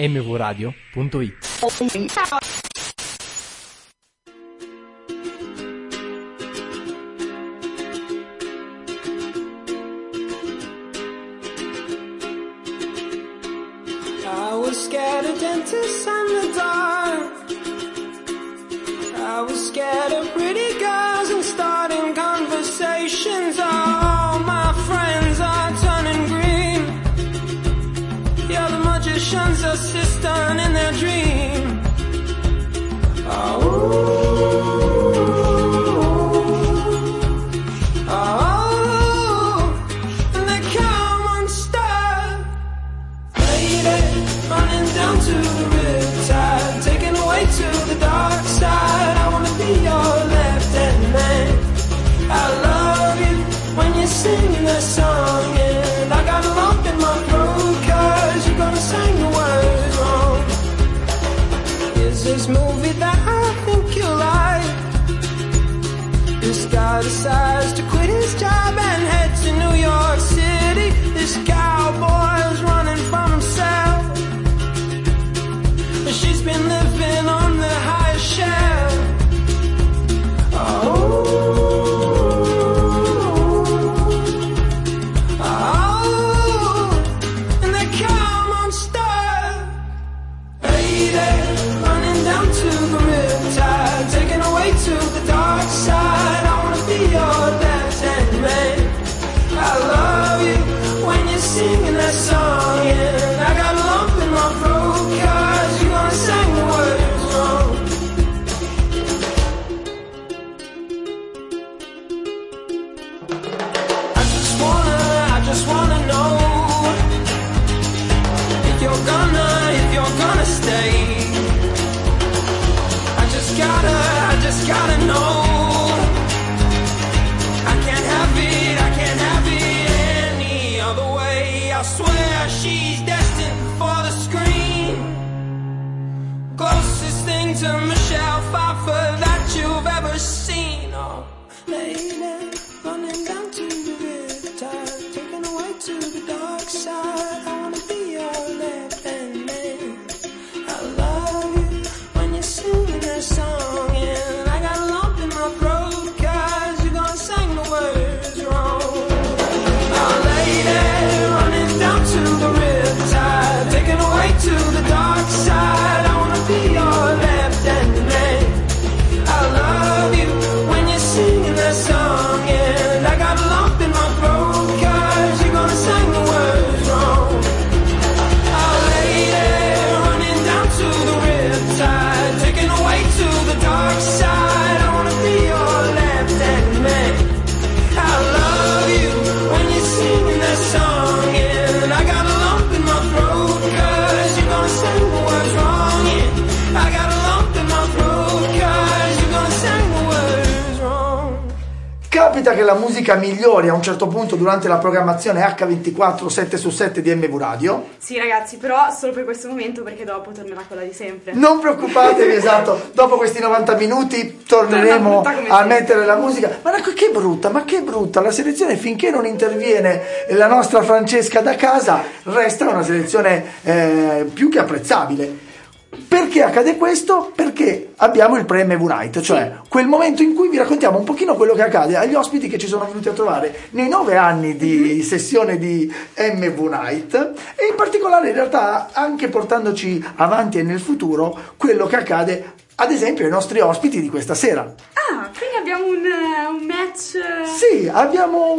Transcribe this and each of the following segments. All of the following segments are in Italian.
mvradio.it. I was scared of dentists and the dark. I was scared of pretty girls and starting conversations. All my friends are turning green. Yeah, the magician's assistant in their dream. And they come unstuck. Running down to the riptide, taken away to the dark side. I wanna be your left-hand man. I love you when you're singing that song, and I got a lump in my throat 'cause you're gonna sing the words wrong. Is this movie that I think you like? This guy decides to quit his job and head to New York City. This cowboy's running from himself. She's been living on the higher shelf. And they come unstuck. Lady, running down to the riptide, taken away to the dark side. I wanna be your left-hand man. I love you when you're singing that song, and I got a lump in my throat 'cause you're gonna sing the words wrong. I just wanna know if you're gonna stay. I just gotta know. I can't have it any other way. I swear she's destined for the screen. Closest thing to Michelle Pfeiffer that you've ever seen. Oh, lady, running down to the riptide, taken away to the dark side. I wanna be your left-hand man. I love you when you're singing that song, and I got a lump in my throat 'cause you're gonna sing the words wrong. Oh, lady, running down to the riptide, taken away to the dark side. I wanna be your left-hand man. I love you when you're singing that song, and I got a lump in my throat 'cause you're gonna sing the words wrong. Oh, lady, running down to the riptide, taken away to the dark side. I wanna be your left-hand man. I love you when you're singing that song, and I got a lump in my throat 'cause you're gonna sing the words wrong. Yeah, I got a lump in my throat 'cause you're gonna sing the words wrong. Capita che la musica migliori a un certo punto durante la programmazione H24 7 su 7 di MV Radio? Sì ragazzi, però solo per questo momento, perché dopo tornerà quella di sempre. Non preoccupatevi, esatto, dopo questi 90 minuti torneremo a mettere la musica. Ma che brutta, la selezione finché non interviene la nostra Francesca da casa resta una selezione più che apprezzabile. Perché accade questo? Perché abbiamo il pre-MV Night, cioè quel momento in cui vi raccontiamo un pochino quello che accade agli ospiti che ci sono venuti a trovare nei 9 anni di sessione di MV Night, e in particolare in realtà anche portandoci avanti e nel futuro quello che accade ad esempio ai nostri ospiti di questa sera. Ah, quindi abbiamo un match. Sì, abbiamo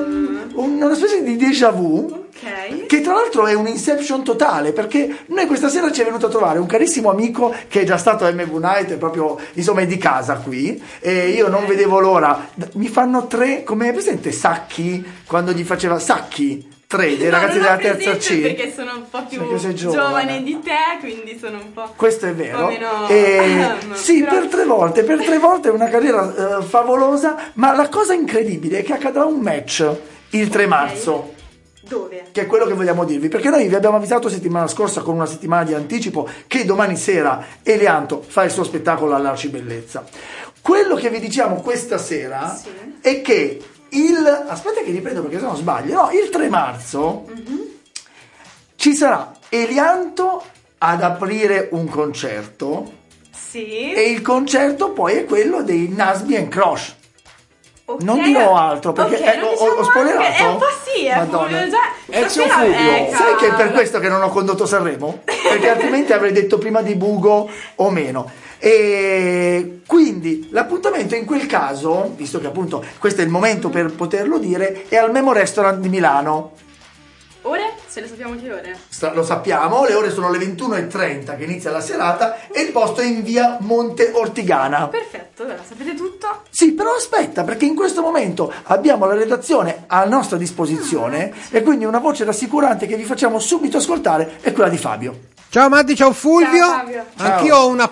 una specie di déjà vu. Ok. Che tra l'altro è un inception totale, perché noi questa sera ci è venuto a trovare un carissimo amico che è già stato a MV Night, è proprio insomma è di casa qui, e io non vedevo l'ora. Mi fanno 3, come è presente Sacchi quando gli faceva Sacchi 3 dei ragazzi della terza C, perché sono un po' più giovane di te, quindi sono un po'. Questo è vero. Meno... sì, però... per tre volte è una carriera favolosa, ma la cosa incredibile è che accadrà un match il 3 marzo. Dove? Che è quello che vogliamo dirvi, perché noi vi abbiamo avvisato settimana scorsa con una settimana di anticipo che domani sera Elianto fa il suo spettacolo all'Arcibellezza. Quello che vi diciamo questa sera è che aspetta che riprendo perché se no sbaglio, il 3 marzo ci sarà Elianto ad aprire un concerto. Sì. E il concerto poi è quello dei Nasby and Crush. Ok. Non dirò altro perché non ho diciamo spoilerato. anche. È un po' sì, Madonna. Ezio Fulvio. Sai che è per questo che non ho condotto Sanremo? Perché altrimenti avrei detto prima di Bugo o meno. E quindi l'appuntamento in quel caso, visto che appunto questo è il momento per poterlo dire, è al Memo Restaurant di Milano. Ore? Se le sappiamo che ore? Lo sappiamo, le ore sono le 21:30 che inizia la serata e il posto è in via Monte Ortigana. Perfetto, allora sapete tutto? Sì, però aspetta, perché in questo momento abbiamo la redazione a nostra disposizione e quindi una voce rassicurante che vi facciamo subito ascoltare è quella di Fabio. Ciao Maddi, ciao Fulvio. Ciao, Fabio. Anch'io ho un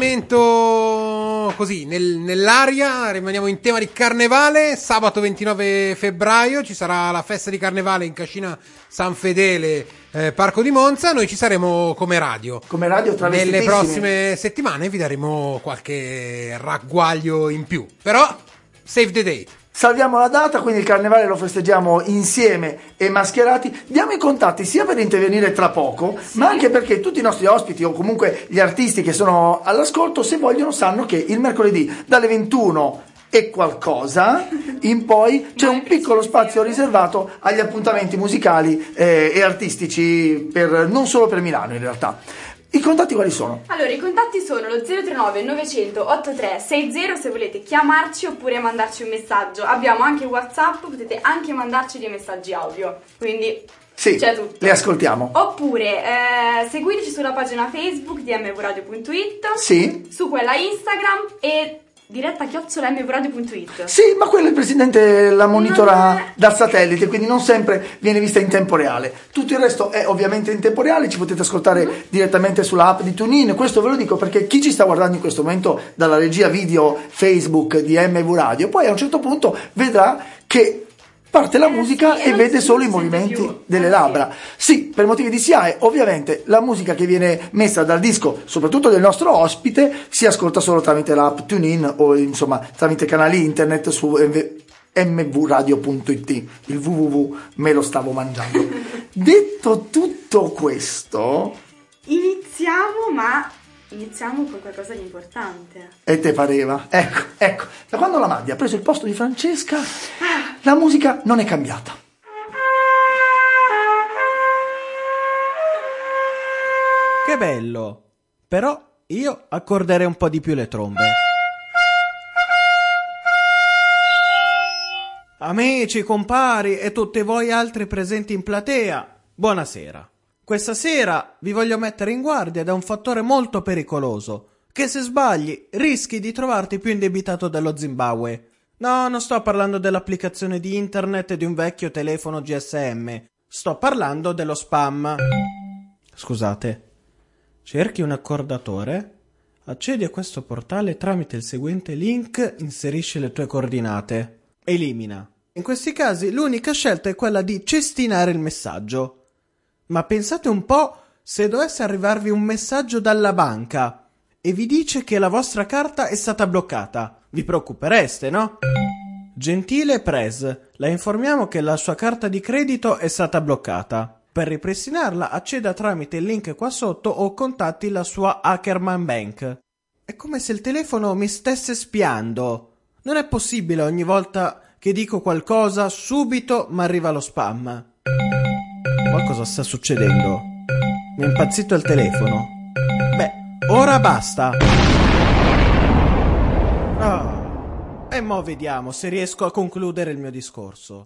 appuntamento così nell'aria, rimaniamo in tema di carnevale. Sabato 29 febbraio ci sarà la festa di carnevale in Cascina San Fedele, Parco di Monza. Noi ci saremo come radio. Come radio travestitissimi. Nelle prossime settimane vi daremo qualche ragguaglio in più. Però save the date. Salviamo la data, quindi il carnevale lo festeggiamo insieme e mascherati. Diamo i contatti sia per intervenire tra poco, ma anche perché tutti i nostri ospiti o comunque gli artisti che sono all'ascolto, se vogliono, sanno che il mercoledì dalle 21 e qualcosa in poi c'è un piccolo spazio riservato agli appuntamenti musicali e artistici non solo per Milano in realtà. I contatti quali sono? Allora, i contatti sono lo 039 900 8360 se volete chiamarci oppure mandarci un messaggio. Abbiamo anche WhatsApp, potete anche mandarci dei messaggi audio, quindi Sì, c'è tutto. li ascoltiamo. Oppure seguiteci sulla pagina Facebook di mvradio.it, Sì. su quella Instagram e diretta@mvradio.it. Sì, ma quello il presidente la monitora Non- dal satellite, quindi non sempre viene vista in tempo reale. Tutto il resto è ovviamente in tempo reale, ci potete ascoltare direttamente sulla app di TuneIn. Questo ve lo dico perché chi ci sta guardando in questo momento dalla regia video Facebook di MV Radio, poi a un certo punto vedrà che parte la musica sì, e non vede si solo i sente movimenti più. delle Sì. labbra. Sì, per motivi di SIAE, ovviamente la musica che viene messa dal disco, soprattutto del nostro ospite, si ascolta solo tramite l'app TuneIn o insomma tramite canali internet su mvradio.it. Il www me lo stavo mangiando. Detto tutto questo, Iniziamo con qualcosa di importante. e te pareva? Ecco, da quando la Maddi ha preso il posto di Francesca, la musica non è cambiata. Che bello! Però io accorderei un po' di più le trombe. Amici, compari e tutti voi altri presenti in platea, buonasera. Questa sera vi voglio mettere in guardia da un fattore molto pericoloso, che se sbagli rischi di trovarti più indebitato dello Zimbabwe. No, non sto parlando dell'applicazione di internet e di un vecchio telefono GSM. Sto parlando dello spam. Scusate. Cerchi un accordatore, accedi a questo portale tramite il seguente link, inserisci le tue coordinate, elimina. In questi casi l'unica scelta è quella di cestinare il messaggio. Ma pensate un po' se dovesse arrivarvi un messaggio dalla banca e vi dice che la vostra carta è stata bloccata. Vi preoccupereste, no? Gentile Pres, la informiamo che la sua carta di credito è stata bloccata. Per ripristinarla acceda tramite il link qua sotto o contatti la sua Ackerman Bank. È come se il telefono mi stesse spiando. Non è possibile ogni volta che dico qualcosa subito mi arriva lo spam. Qualcosa sta succedendo. Mi è impazzito il telefono. Beh, ora basta. E mo vediamo se riesco a concludere il mio discorso.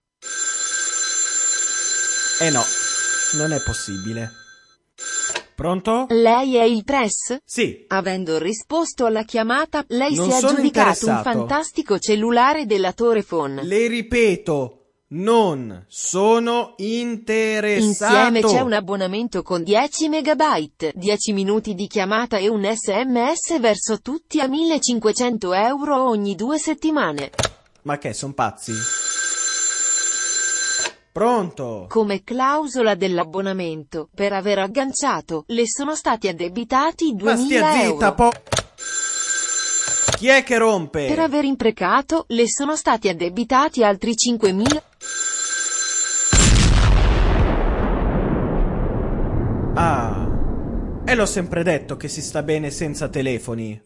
No, non è possibile. Pronto? Lei è il Press? Sì. Avendo risposto alla chiamata, lei Non si è sono aggiudicato un interessato. fantastico cellulare della Torefone. Le ripeto, non sono interessato. Insieme c'è un abbonamento con 10 megabyte, 10 minuti di chiamata e un SMS verso tutti a 1.500 euro ogni 2 settimane. Ma che, son pazzi? Pronto? Come clausola dell'abbonamento, per aver agganciato, le sono stati addebitati 2.000 Ma stia zitta, euro. Chi è che rompe? Per aver imprecato, le sono stati addebitati altri 5.000. Ah, è l'ho sempre detto che si sta bene senza telefoni.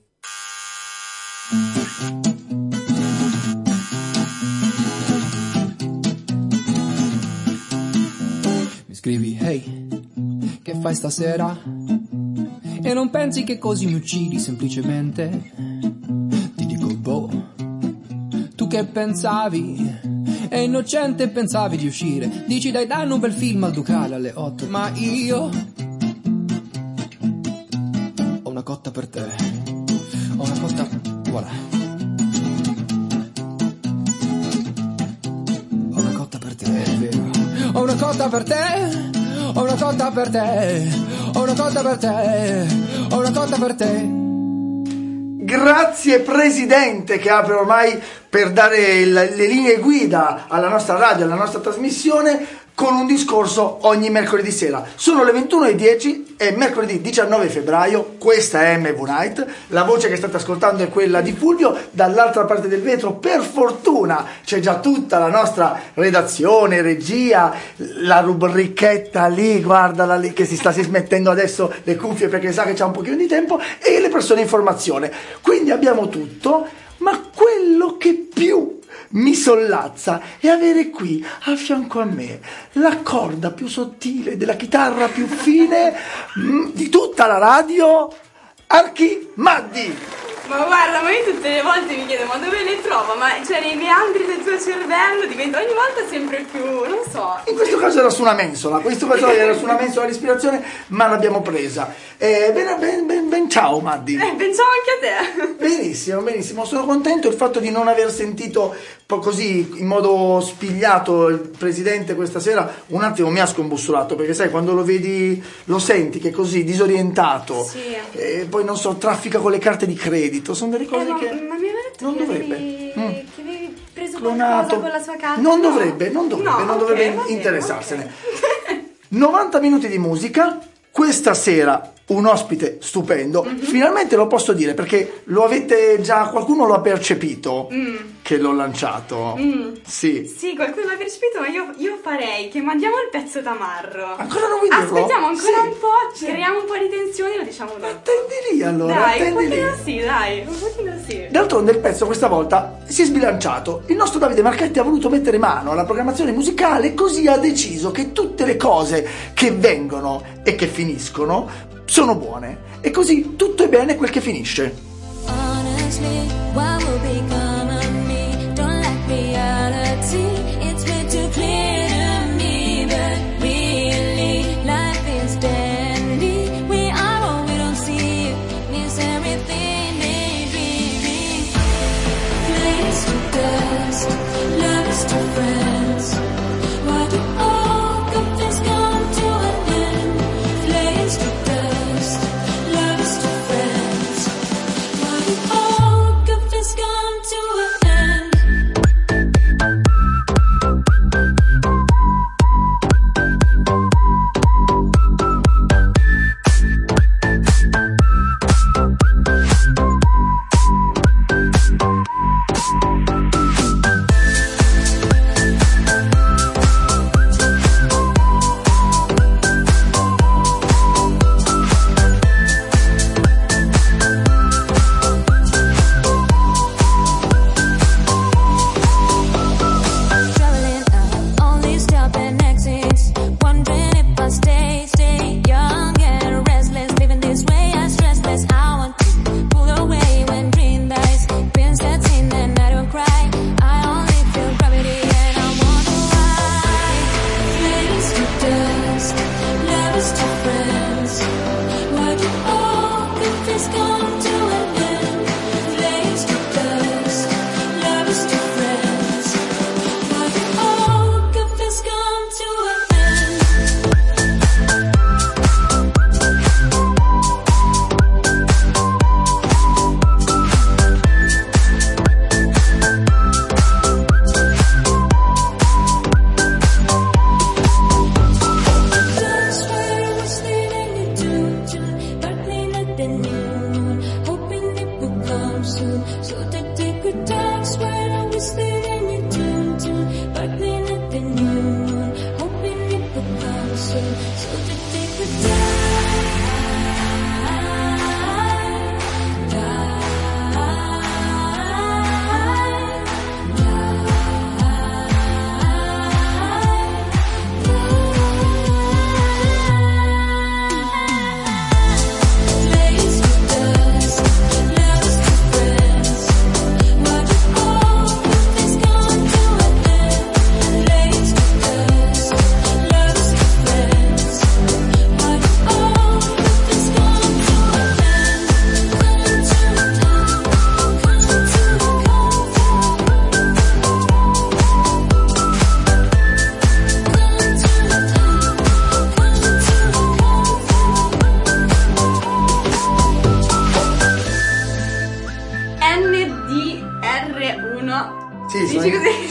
Mi scrivi, hey, che fai stasera? E non pensi che così mi uccidi semplicemente? Ti dico, boh, tu che pensavi? È innocente, pensavi di uscire. Dici dai, danno un bel film al Ducale alle 8. Ma io ho una cotta per te. Ho una cotta, voilà. Ho una cotta per te, è vero. Ho una cotta per te. Ho una cotta per te. Ho una cotta per te. Ho una cotta per te. Grazie Presidente, che apre ormai per dare le linee guida alla nostra radio, alla nostra trasmissione, con un discorso ogni mercoledì sera. Sono le 21:10 e mercoledì 19 febbraio, questa è MV Night, la voce che state ascoltando è quella di Fulvio, dall'altra parte del vetro per fortuna c'è già tutta la nostra redazione, regia, la rubrichetta lì, guardala lì che si smettendo adesso le cuffie perché sa che c'ha un pochino di tempo, e le persone in formazione. Quindi abbiamo tutto, ma quello che più mi sollazza è avere qui a fianco a me la corda più sottile della chitarra più fine di tutta la radio, Archimaddi. Ma guarda, ma io tutte le volte mi chiedo, ma dove le trovo? Ma cioè nei meandri del tuo cervello diventa ogni volta sempre più, non so. In questo caso era su una mensola, l'ispirazione, ma l'abbiamo presa. Ben ciao Maddi. Ben ciao anche a te. Benissimo, sono contento. Il fatto di non aver sentito così in modo spigliato il Presidente questa sera un attimo mi ha scombussolato, perché sai, quando lo vedi, lo senti che è così disorientato, sì. Poi non so, traffica con le carte di credito, sono delle cose che ma mi aveva detto non che dovrebbe che avevi preso clonato qualcosa con la sua carta. non dovrebbe Okay, interessarsene. Okay. 90 minuti di musica, questa sera un ospite stupendo, finalmente lo posso dire perché lo avete già, qualcuno lo ha percepito che l'ho lanciato. Sì, qualcuno l'ha percepito, ma io farei che mandiamo il pezzo tamarro. Ancora non vuoi dirlo? Aspettiamo ancora un po', creiamo un po' di tensione e lo diciamo dopo. Attendi lì allora, Dai, attendi lì. un pochino sì. D'altronde il pezzo questa volta si è sbilanciato. Il nostro Davide Marchetti ha voluto mettere mano alla programmazione musicale, così ha deciso che tutte le cose che vengono e che finiscono sono buone, e così tutto è bene quel che finisce. Honestly, what will become of me? Don't like reality, it's way too clear to me. But really, life is dandy. We are what we don't see. Miss everything daydreaming. Flames to dust, lovers to friends. Why do all good things come to an end? Flames to dust, lovers to friends. Why do all good things come to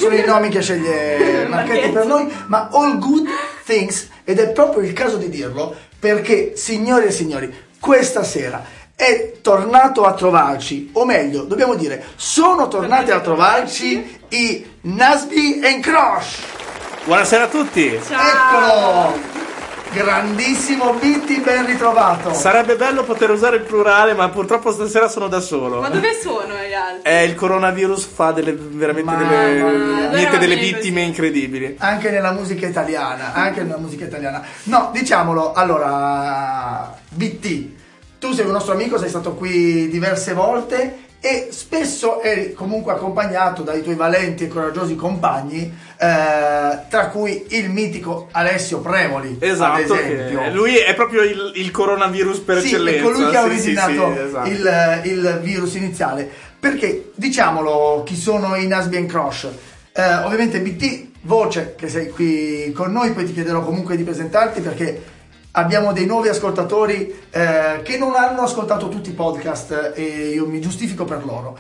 sono i nomi che sceglie Marchetti per noi, ma All Good Things, ed è proprio il caso di dirlo, perché signori e signori, questa sera è tornato a trovarci, o meglio, dobbiamo dire, sono tornati a trovarci i Nasby and Crosh. Buonasera a tutti. Eccolo! Grandissimo Bitti, ben ritrovato. Sarebbe bello poter usare il plurale, ma purtroppo stasera sono da solo. Ma dove sono gli altri? Il coronavirus fa delle vittime incredibili. Anche nella musica italiana, No, diciamolo, allora, BT, tu sei un nostro amico, sei stato qui diverse volte e spesso eri comunque accompagnato dai tuoi valenti e coraggiosi compagni, tra cui il mitico Alessio Prevoli, esatto, ad esempio. Lui è proprio il coronavirus per eccellenza. È colui che ha originato esatto. il virus iniziale. Perché, diciamolo, chi sono i Nasby and Crosh? Ovviamente BT, voce che sei qui con noi, poi ti chiederò comunque di presentarti perché abbiamo dei nuovi ascoltatori che non hanno ascoltato tutti i podcast e io mi giustifico per loro.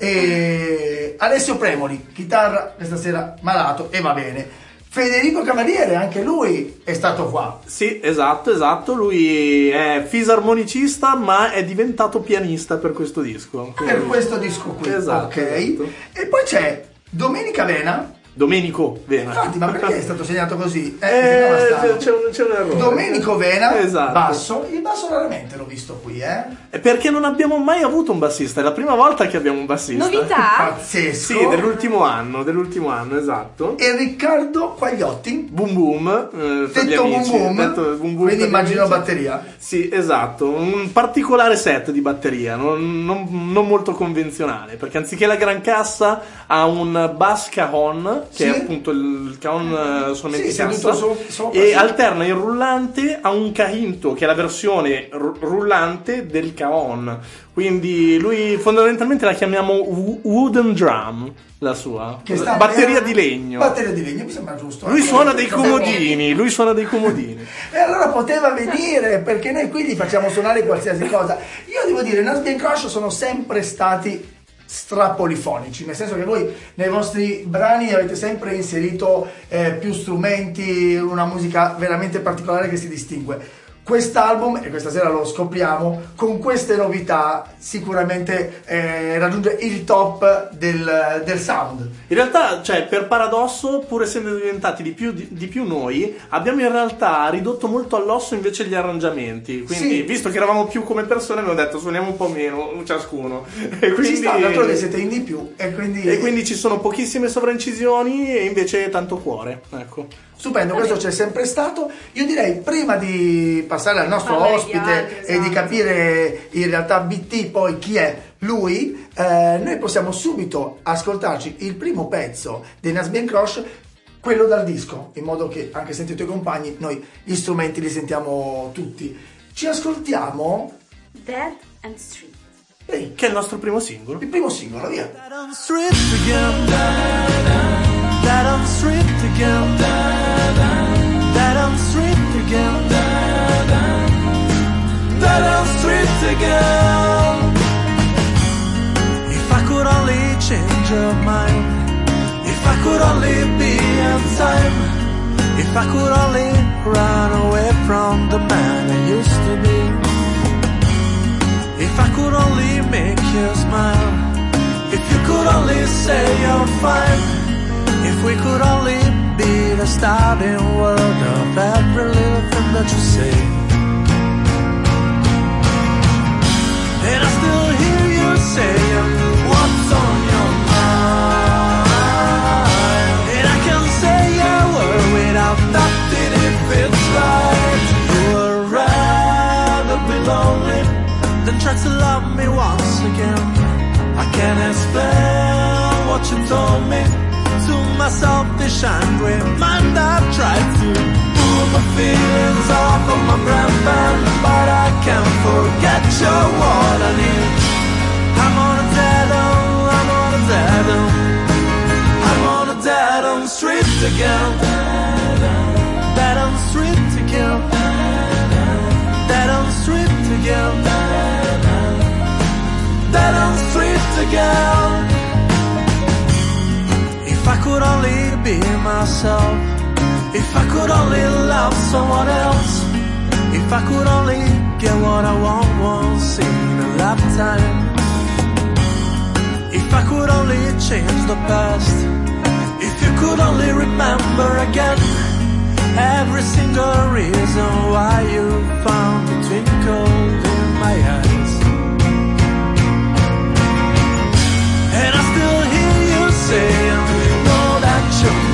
Alessio Premoli, chitarra questa sera malato e va bene. Federico Cavaliere, anche lui è stato qua. Sì, esatto, lui è fisarmonicista ma è diventato pianista per questo disco. Quindi... Per questo disco qui, esatto, ok. Esatto. E poi c'è Domenico Vena. Infatti, ma perché è stato segnato così? C'è un errore. Domenico Vena, esatto. Basso. Il basso raramente l'ho visto qui, È perché non abbiamo mai avuto un bassista, è la prima volta che abbiamo un bassista. Novità? Pazzesco. Sì, dell'ultimo anno, esatto. E Riccardo Quagliotti. Boom Boom. Detto Boom Boom. Quindi immagino batteria. Sì, esatto. Un particolare set di batteria, non molto convenzionale, perché anziché la gran cassa ha un bass cajon, che è appunto il cajon solamente cassa, e alterna il rullante a un cahinto, che è la versione rullante del cajon. Quindi lui fondamentalmente la chiamiamo wooden drum, la sua batteria di legno. Batteria di legno, mi sembra giusto. Lui suona dei comodini. E allora poteva venire, perché noi qui gli facciamo suonare qualsiasi cosa. Io devo dire, Nasby and Crosh sono sempre stati strapolifonici, nel senso che voi nei vostri brani avete sempre inserito più strumenti, una musica veramente particolare che si distingue. Quest'album, e questa sera lo scopriamo, con queste novità sicuramente raggiunge il top del sound. In realtà, cioè, per paradosso, pur essendo diventati di più noi, abbiamo in realtà ridotto molto all'osso invece gli arrangiamenti. Quindi, sì, visto che eravamo più come persone, abbiamo detto suoniamo un po' meno ciascuno. E quindi, ci sta, d'altronde siete in di più. E quindi ci sono pochissime sovraincisioni e invece tanto cuore. Ecco. Stupendo, questo c'è sempre stato. Io direi, prima di passare al nostro ospite e di capire in realtà BT poi chi è lui, noi possiamo subito ascoltarci il primo pezzo dei Nasby and Crosh, quello dal disco, in modo che anche sentito i compagni, noi gli strumenti li sentiamo tutti. Ci ascoltiamo Dead and Street, che è il nostro primo singolo. Il primo singolo, via. Dead on street again, dead on street again, dead on street again, dead on street again. If I could only change your mind, if I could only be in time, if I could only run away from the man I used to be, if I could only make you smile, if you could only say you're fine, if we could only be the starting word of every little thing that you say. And I still hear you saying what's on your mind, and I can say a word without doubting if it's right. You would rather be lonely than try to love me once again. I can't explain what you told me to my selfish angry mind. I've tried to pull my feelings off of my brain band, but I can't forget you're what I need. I'm on a dead end, I'm on a dead end, I'm on a dead end street again, dead end street again, dead end street again, dead end street again. If I could only be myself. If I could only love someone else. If I could only get what I want once in a lifetime. If I could only change the past. If you could only remember again every single reason why you found a twinkle in my eyes. And I still hear you saying, know that you're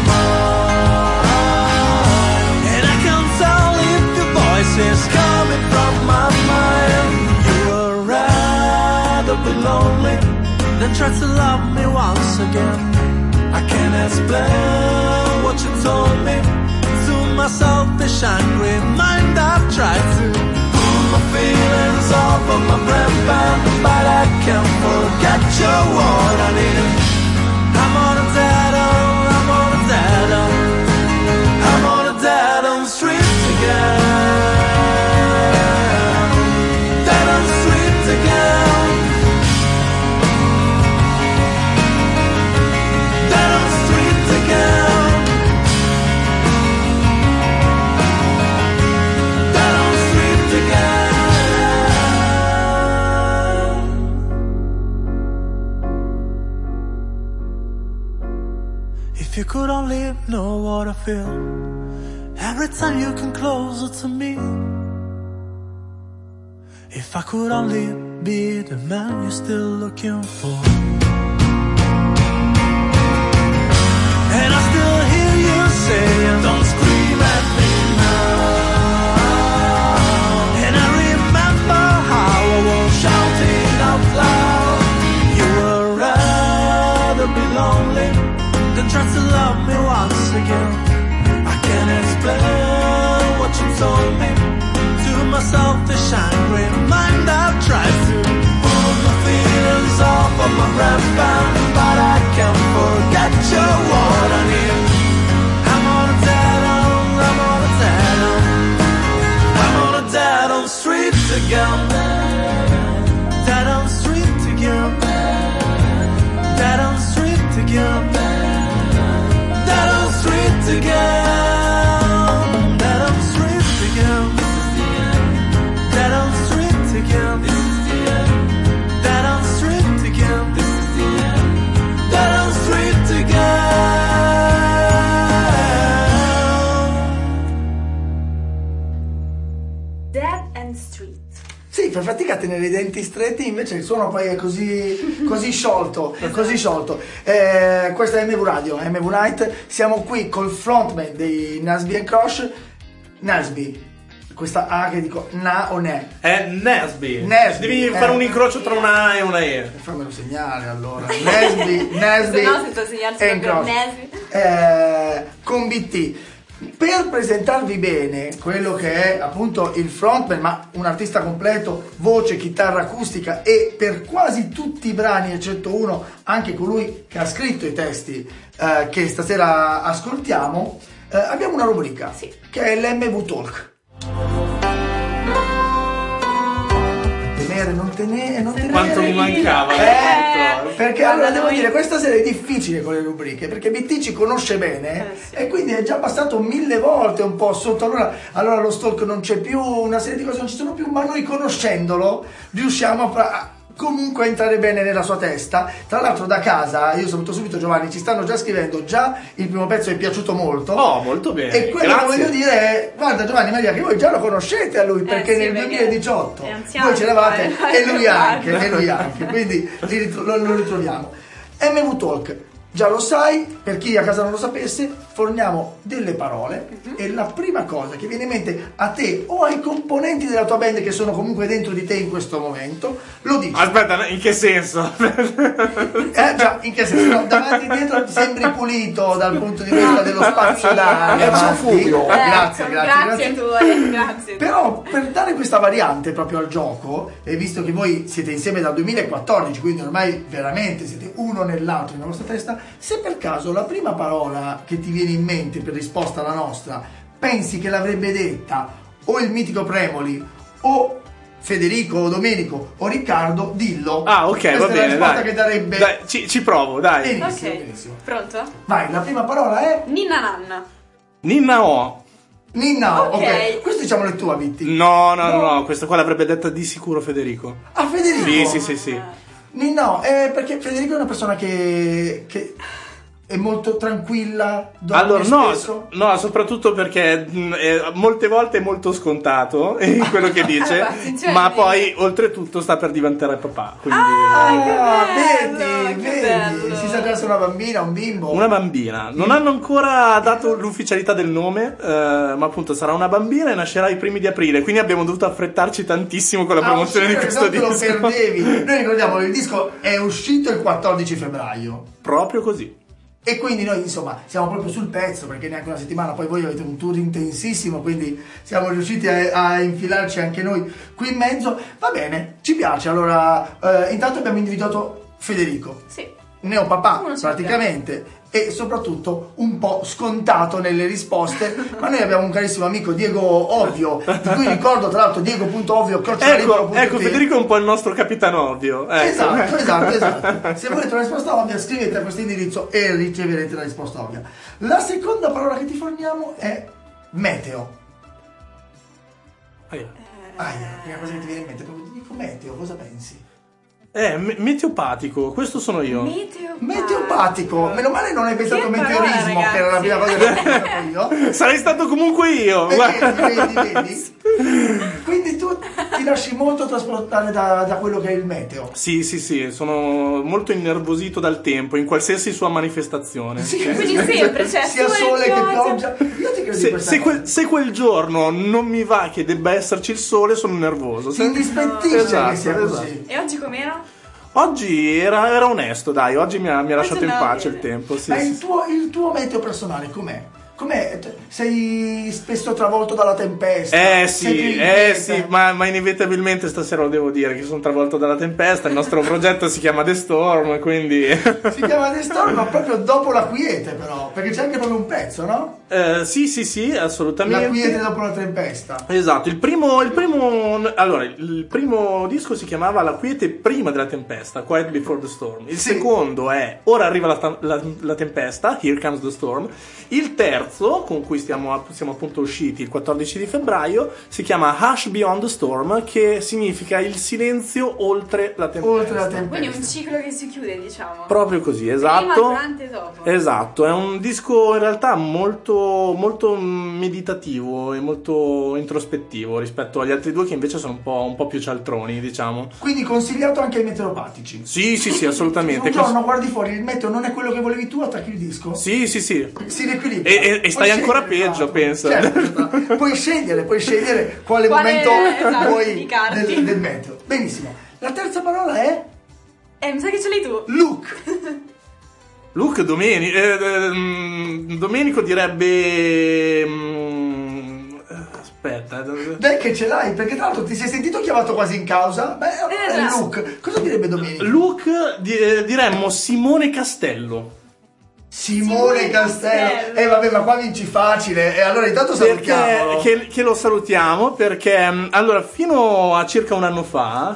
mine. And I can tell if your voice is coming from my mind. You would rather be lonely than try to love me once again. I can't explain what you told me. To my selfish, angry mind I've tried to pull my feelings off of my brain pan, but I can't forget you're what I need. I'm on a dead end, I'm on a dead end, I'm on a dead end street again. Dead end street again. Dead end street again. Dead end street again. If you could only know what I feel every time you come closer to me. If I could only be the man you're still looking for. And I still hear you saying, don't scream at me now. And I remember how I was shouting out loud. You would rather be lonely than try to love me once again. I can't explain what you told me. To my selfish, angry mind I've tried to pull the feelings off of my brain pan, but I can't forget you're what I need. I'm on a dead end, I'm on a dead end, I'm on a dead end street again. Dead end street again. Dead end street again. Dead end street again. Dead end street again. Dead end street again. Dead end street again. Dead end street again. Dead End Street. Sì, fai fatica a tenere i denti stretti, invece il suono poi è così sciolto, così sciolto. Questa è MV Radio, MV Night, siamo qui col frontman dei Nasby & Crush, Nasby, questa A che dico na o ne? È Nasby. Nasby. Devi fare un incrocio tra una A e una E. Fammelo segnare allora. Nasby Se no, senza segnarsi & proprio Crush. Nasby. Con BT. Per presentarvi bene quello che è appunto il frontman, ma un artista completo, voce, chitarra acustica e per quasi tutti i brani, eccetto uno, anche colui che ha scritto i testi che stasera ascoltiamo, abbiamo una rubrica che è l'MV Talk. Non tenere. Quanto mi mancava. Perché allora devo dire, questa sera è difficile con le rubriche, perché BT ci conosce bene e quindi è già passato 1000 volte un po' sotto, allora lo stalk non c'è più, una serie di cose non ci sono più, ma noi conoscendolo riusciamo a comunque a entrare bene nella sua testa. Tra l'altro da casa, io saluto subito Giovanni, ci stanno già scrivendo, già il primo pezzo è piaciuto molto. Oh, molto bene. E quello che voglio dire è, guarda Giovanni Maria, che voi già lo conoscete a lui, perché nel 2018 voi c'eravate e lui anche, quindi lo ritroviamo. MV Talk, già lo sai, per chi a casa non lo sapesse, forniamo delle parole e la prima cosa che viene in mente a te o ai componenti della tua band che sono comunque dentro di te in questo momento, lo dici. Aspetta, in che senso? Già, in che senso? No, davanti e dietro ti sembri pulito dal punto di vista dello spazio d'aria. Grazie. Grazie. Però per dare questa variante proprio al gioco, e visto che voi siete insieme dal 2014, quindi ormai veramente siete uno nell'altro nella vostra testa, se per caso la prima parola che ti viene in mente per risposta alla nostra pensi che l'avrebbe detta o il mitico Premoli o Federico o Domenico o Riccardo, dillo. Ah, ok, Questa va è la bene, risposta dai. che darebbe. Dai, ci provo, dai. Benissimo, Ok, benissimo. pronto? Vai, la prima parola è Ninna nanna. Ninna O. Ninna. Ok. Ok, questo diciamo le tue, Vitti. No, questa qua l'avrebbe detta di sicuro Federico. Ah, Federico. Sì. No, perché Federico è una persona che è molto tranquilla, dorme Allora, spesso. no, soprattutto perché molte volte è molto scontato in quello che dice, Allora, sinceramente. ma poi oltretutto sta per diventare papà, quindi Vedi, che bello. si sa già se è una bambina, un bimbo. una bambina. Non hanno ancora dato l'ufficialità del nome, ma appunto sarà una bambina e nascerà i primi di aprile, quindi abbiamo dovuto affrettarci tantissimo con la promozione di questo te lo disco. perdevi. Noi ricordiamo che il disco è uscito il 14 febbraio. Proprio così. E quindi noi insomma siamo proprio sul pezzo, perché neanche una settimana, poi voi avete un tour intensissimo, quindi siamo riusciti a infilarci anche noi qui in mezzo. Va bene, ci piace. Allora intanto abbiamo individuato Federico, Sì. neopapà Uno su praticamente, e soprattutto un po' scontato nelle risposte, ma noi abbiamo un carissimo amico Diego Ovvio, di cui ricordo tra l'altro Diego.ovvio. Ecco, Federico è un po' il nostro capitano ovvio. Ecco. Esatto. Se volete una risposta ovvia, scrivete a questo indirizzo e riceverete la risposta ovvia. La seconda parola che ti forniamo è meteo. La prima cosa che ti viene in mente, proprio ti dico meteo, cosa pensi? Meteopatico, questo sono io. Meteopatico, meno male non hai pensato Che meteorismo, parola, che era la prima cosa che ho pensato io. Sarei stato comunque io. Vedi? Quindi tu ti lasci molto trasportare da quello che è il meteo. Sì, sono molto innervosito dal tempo, in qualsiasi sua manifestazione. Quindi sempre, cioè, sia sole che pioggia. Io ti credo di questa Se quel giorno non mi va che debba esserci il sole, sono nervoso. ti indispettisce Esatto, che sia così. esatto. E oggi com'era? Oggi era onesto, dai, oggi mi ha lasciato in andava pace bene. il tempo. Sì, Ma sì. il tuo meteo personale com'è? Sei spesso travolto dalla tempesta? Sei più Sì, inquieta? ma inevitabilmente stasera lo devo dire che sono travolto dalla tempesta. Il nostro progetto si chiama The Storm, quindi Si chiama The Storm, ma proprio dopo la quiete, però, perché c'è anche proprio un pezzo, no? sì, assolutamente. La quiete dopo la tempesta. Esatto, il primo disco si chiamava La quiete prima della tempesta, Quiet Before the Storm. Il secondo è Ora arriva la tempesta, Here Comes the Storm. Il terzo, con cui siamo appunto usciti il 14 di febbraio, si chiama Hush Beyond the Storm, che significa il silenzio oltre la tempesta. Quindi un ciclo che si chiude, diciamo. Proprio così, esatto. Prima, durante e dopo. Esatto, è un disco in realtà molto, molto meditativo e molto introspettivo rispetto agli altri due che invece sono un po' più cialtroni, diciamo. Quindi consigliato anche ai meteoropatici. Sì, assolutamente. Un giorno guardi fuori, il meteo non è quello che volevi tu, attacchi il disco. Sì. Si riequilibra. E stai ancora peggio, penso. Certo. Puoi scegliere quale momento esatto, vuoi dedicarti. del meteo. Benissimo. La terza parola è Mi sa che ce l'hai tu. look. Luke Domenico direbbe aspetta. Dai che ce l'hai, perché tra l'altro ti sei sentito chiamato quasi in causa. Beh, è Esatto. look. Cosa direbbe Domenico? Luke diremmo Simone Castello. Simone Castello. Vabbè, ma qua vinci facile. E allora intanto salutiamolo. Che lo salutiamo perché allora fino a circa un anno fa,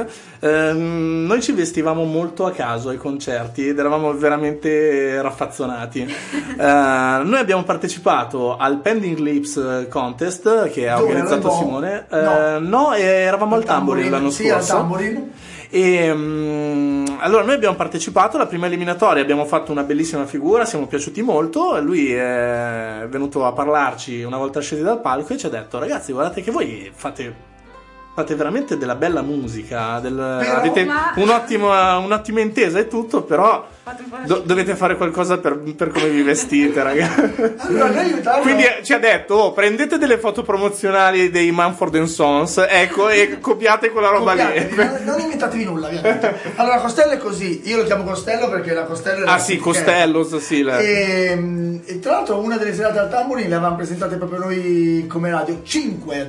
noi ci vestivamo molto a caso ai concerti ed eravamo veramente raffazzonati. Noi abbiamo partecipato al Pending Lips Contest che ha organizzato Simone. No, eravamo al Tambourine l'anno scorso. Sì, al Tambourine. E allora noi abbiamo partecipato alla prima eliminatoria, abbiamo fatto una bellissima figura, siamo piaciuti molto. Lui è venuto a parlarci una volta scesi dal palco e ci ha detto: ragazzi, guardate che voi fate veramente della bella musica, avete un'ottima intesa e tutto, però dovete fare qualcosa per come vi vestite, ragazzi. Allora, Quindi ci ha detto: prendete delle foto promozionali dei Mumford & Sons, ecco, e copiate quella roba lì. Non inventatevi nulla, ovviamente. Allora, Costello è così. Io lo chiamo Costello perché la Costello è Costello, E tra l'altro una delle serate al Tambourine le avevamo presentate proprio noi come radio, 5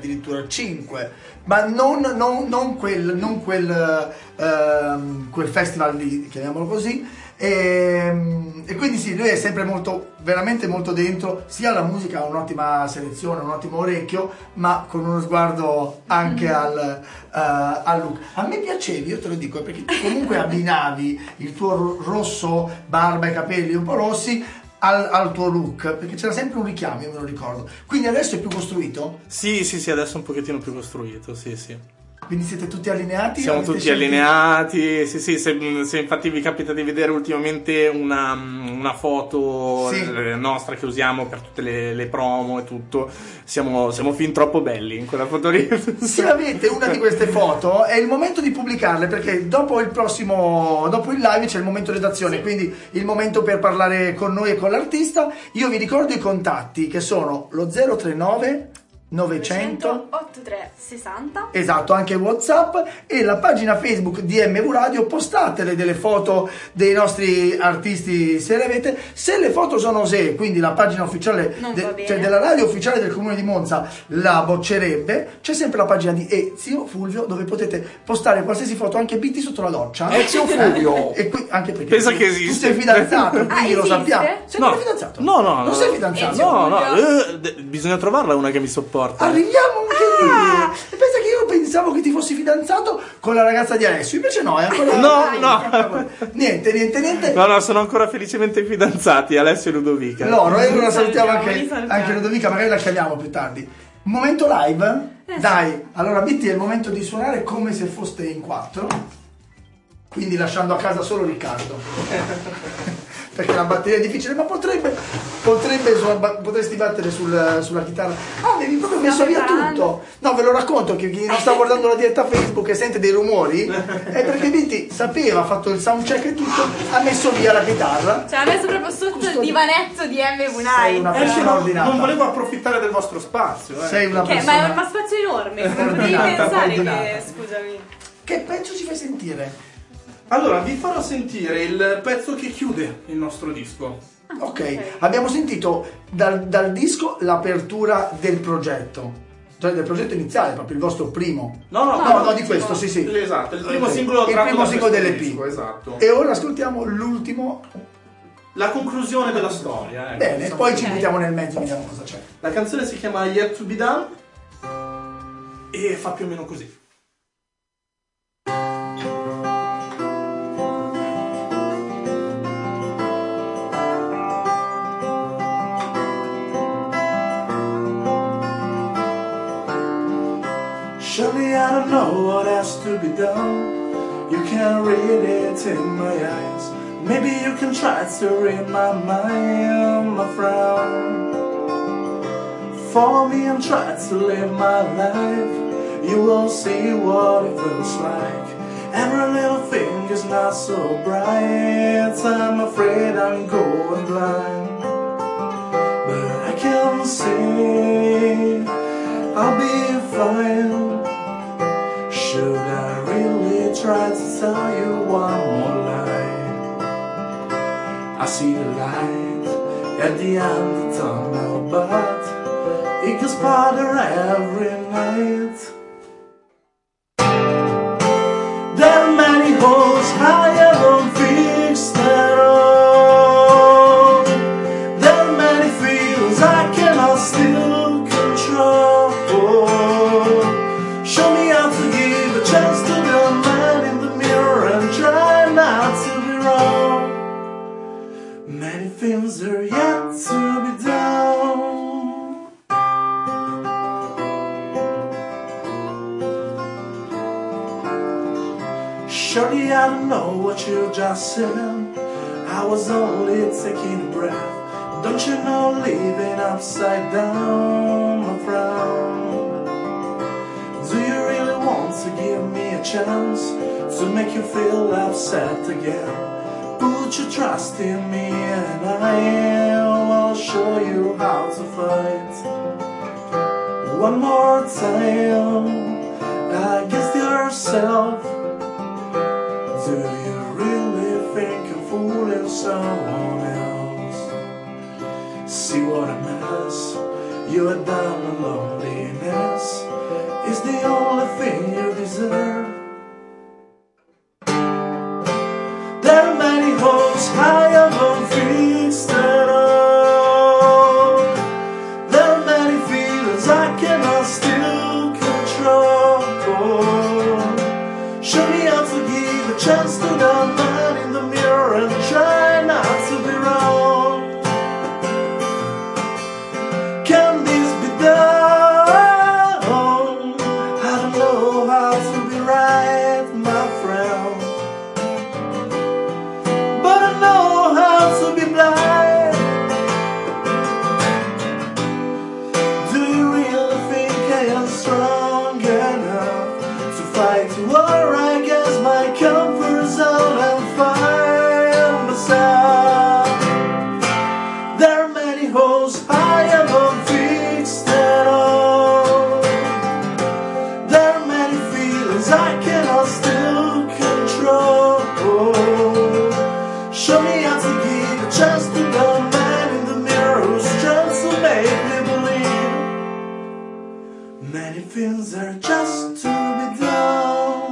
ma non quel festival lì, chiamiamolo così, E quindi sì, lui è sempre veramente molto dentro, sia alla musica, ha un'ottima selezione, un ottimo orecchio, ma con uno sguardo anche al look. A me piacevi, io te lo dico, perché tu comunque abbinavi il tuo rosso, barba e capelli un po' rossi al tuo look, perché c'era sempre un richiamo, io me lo ricordo. Quindi adesso è più costruito? Sì, adesso è un pochettino più costruito, sì. Quindi siete tutti allineati? Siamo tutti allineati, sì, se infatti vi capita di vedere ultimamente una foto nostra che usiamo per tutte le promo e tutto, siamo fin troppo belli in quella foto lì. Se avete una di queste foto è il momento di pubblicarle, perché dopo il live c'è il momento redazione, quindi il momento per parlare con noi e con l'artista. Io vi ricordo i contatti, che sono lo 039 900 8360. esatto, anche WhatsApp, e la pagina Facebook di MV Radio. Postatele delle foto dei nostri artisti se le avete. Se le foto sono quindi la pagina ufficiale cioè della radio ufficiale del comune di Monza la boccerebbe, c'è sempre la pagina di Ezio Fulvio dove potete postare qualsiasi foto, anche Bitti sotto la doccia. Ezio Fulvio. E qui, anche perché pensa che esiste. tu sei fidanzato, quindi lo sappiamo. Sei No. fidanzato? No, non sei fidanzato? No, bisogna trovarla una che mi sopporta. Arriviamo anche lì. E pensa che io pensavo che ti fossi fidanzato con la ragazza di Alessio, invece no, è ancora. No. Niente. No, sono ancora felicemente fidanzati, Alessio e Ludovica. Loro, noi la salutiamo anche Ludovica, magari la chiamiamo più tardi. Momento live? Dai, allora Bitti, è il momento di suonare come se foste in 4. Quindi lasciando a casa solo Riccardo. Perché la batteria è difficile, ma potresti battere sulla chitarra. Avevi proprio messo via tutto. No, ve lo racconto che chi non sta guardando la diretta Facebook e sente dei rumori è perché Bitti sapeva, ha fatto il soundcheck e tutto, ha messo via la chitarra. Cioè, ha messo proprio sotto il divanetto di MV Sei una Night. persona ordinata. Non volevo approfittare del vostro spazio. Sei una Ma è persona. uno spazio enorme, come potevi Ordinata, pensare ordinata. che, scusami. Che pezzo ci fai sentire? Allora, vi farò sentire il pezzo che chiude il nostro disco. Ok, abbiamo sentito dal disco l'apertura del progetto, cioè del progetto iniziale, proprio il vostro primo. No, di questo, sì. Esatto, il primo singolo dell'EP. disco, esatto. E ora ascoltiamo l'ultimo. La conclusione della storia. Ecco, Bene, poi ci buttiamo nel mezzo e vediamo cosa c'è. La canzone si chiama Yet to be Done e fa più o meno così. Surely I don't know what has to be done. You can read it in my eyes. Maybe you can try to read my mind, my friend. Follow me and try to live my life. You will see what it feels like. Every little thing is not so bright. I'm afraid I'm going blind, but I can see I'll be fine. Should I really try to tell you one more lie? I see the light at the end of the tunnel, but it gets harder every night. There are many holes I haven't fixed at all. There are many feelings I cannot still control. Show me how to give a chance to the man in the mirror and try not to be wrong. Many things are yet to be done. Surely I don't know what you just said. I was only taking a breath. Don't you know living upside down, my friend? Do you really want to give me a chance to make you feel upset again? Put your trust in me and I will show you how to fight. One more time, against yourself. Do you really think you're fooling someone else? See what a mess you have done, and loneliness is the only thing you deserve. There are many holes Many things are just to be done.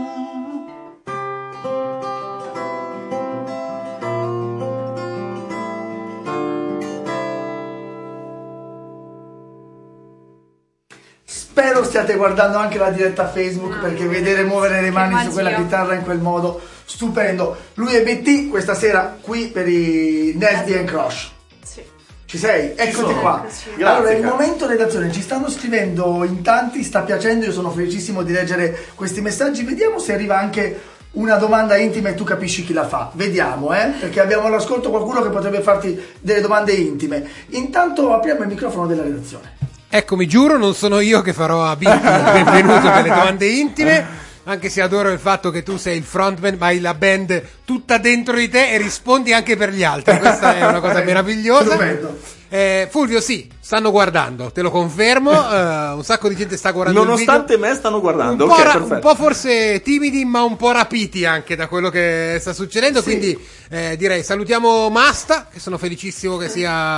Spero stiate guardando anche la diretta Facebook, perché vedere muovere le mani su quella magia. chitarra in quel modo, stupendo. Lui è BT questa sera qui per i Nasty and Crush. Sì. Ci sei? Eccoti sono. qua. Eccoci. Grazie, Allora, il caro. momento redazione, ci stanno scrivendo in tanti, sta piacendo, io sono felicissimo di leggere questi messaggi. Vediamo se arriva anche una domanda intima e tu capisci chi la fa. Vediamo, perché abbiamo all'ascolto qualcuno che potrebbe farti delle domande intime. Intanto apriamo il microfono della redazione. Eccomi, giuro, non sono io che farò a Bitti il benvenuto per le domande intime, anche se adoro il fatto che tu sei il frontman, ma hai la band tutta dentro di te e rispondi anche per gli altri. Questa è una cosa meravigliosa. Stupendo. Fulvio, sì, stanno guardando, te lo confermo. Un sacco di gente sta guardando Nonostante il video. me stanno guardando. Un po', Ok, un perfetto. po' forse timidi, ma un po' rapiti anche da quello che sta succedendo. Sì. Quindi direi salutiamo Masta, che sono felicissimo che